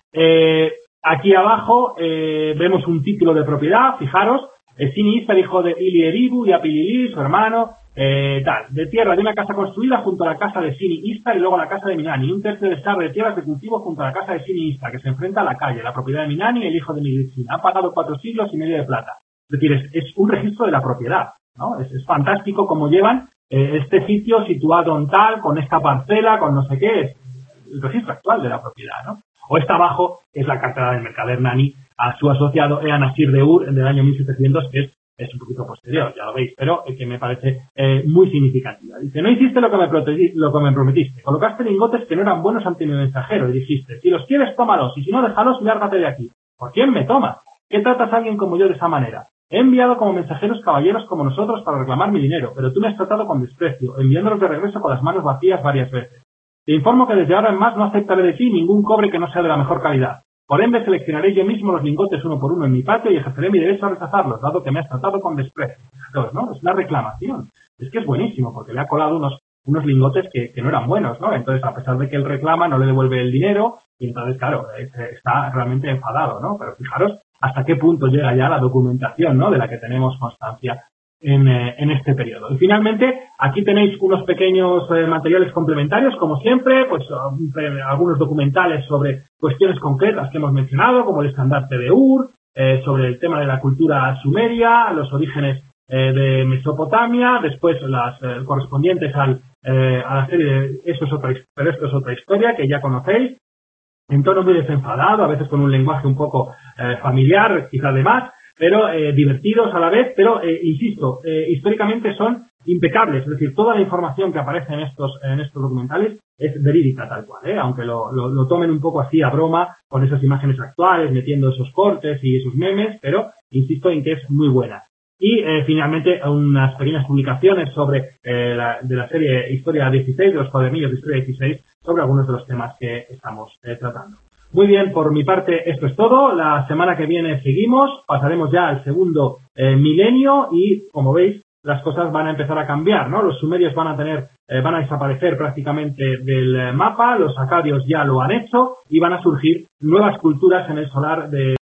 Eh, aquí abajo eh, vemos un título de propiedad, fijaros, Sini Istar, hijo de Ilieribu y Apilili, su hermano, eh, tal, de tierra de una casa construida junto a la casa de Sini Istar y luego a la casa de Minani, un tercio de sar de tierras de cultivo junto a la casa de Sini Istar, que se enfrenta a la calle, la propiedad de Minani y el hijo de Migricina. Han pagado cuatro siglos y medio de plata. Es decir, es, es un registro de la propiedad, ¿no? Es, es fantástico cómo llevan Eh, este sitio situado en tal, con esta parcela, con no sé qué, es el registro actual de la propiedad, ¿no? O esta abajo es la carta del mercader Nani a su asociado Eanasir de Ur del año mil setecientos, que es, es un poquito posterior, ya lo veis, pero eh, que me parece eh, muy significativa. Dice: no hiciste lo que, me lo que me prometiste, colocaste lingotes que no eran buenos ante mi mensajero y dijiste: si los quieres, tómalos, y si no, déjalos y lárgate de aquí. ¿Por quién me tomas? ¿Qué tratas a alguien como yo de esa manera? He enviado como mensajeros caballeros como nosotros para reclamar mi dinero, pero tú me has tratado con desprecio, enviándolos de regreso con las manos vacías varias veces. Te informo que desde ahora en más no aceptaré de ti ningún cobre que no sea de la mejor calidad. Por ende, seleccionaré yo mismo los lingotes uno por uno en mi patio y ejerceré mi derecho a rechazarlos, dado que me has tratado con desprecio. Entonces, ¿no? Es una reclamación. Es que es buenísimo, porque le ha colado unos, unos lingotes que, que no eran buenos, ¿no? Entonces, a pesar de que él reclama, no le devuelve el dinero, y entonces, claro, está realmente enfadado, ¿no? Pero fijaros hasta qué punto llega ya la documentación, ¿no? De la que tenemos constancia en, eh, en este periodo. Y finalmente, aquí tenéis unos pequeños eh, materiales complementarios, como siempre, pues eh, algunos documentales sobre cuestiones concretas que hemos mencionado, como el estandarte de Ur, eh, sobre el tema de la cultura sumeria, los orígenes eh, de Mesopotamia, después las eh, correspondientes al, eh, a la serie de eso es otra, pero esto es otra historia que ya conocéis, en tono muy desenfadado, a veces con un lenguaje un poco eh, familiar, quizá de más, pero eh, divertidos a la vez, pero eh, insisto, eh, históricamente son impecables, es decir, toda la información que aparece en estos en estos documentales es verídica tal cual, ¿eh? Aunque lo, lo, lo tomen un poco así a broma, con esas imágenes actuales, metiendo esos cortes y esos memes, pero insisto en que es muy buena. Y eh, finalmente unas pequeñas publicaciones sobre eh, la, de la serie Historia dieciséis, de los cuadernillos de Historia dieciséis, sobre algunos de los temas que estamos eh, tratando. Muy bien, por mi parte esto es todo. La semana que viene seguimos, pasaremos ya al segundo eh, milenio y, como veis, las cosas van a empezar a cambiar, ¿no? Los sumerios van a tener, eh, van a desaparecer prácticamente del mapa, los acadios ya lo han hecho y van a surgir nuevas culturas en el solar de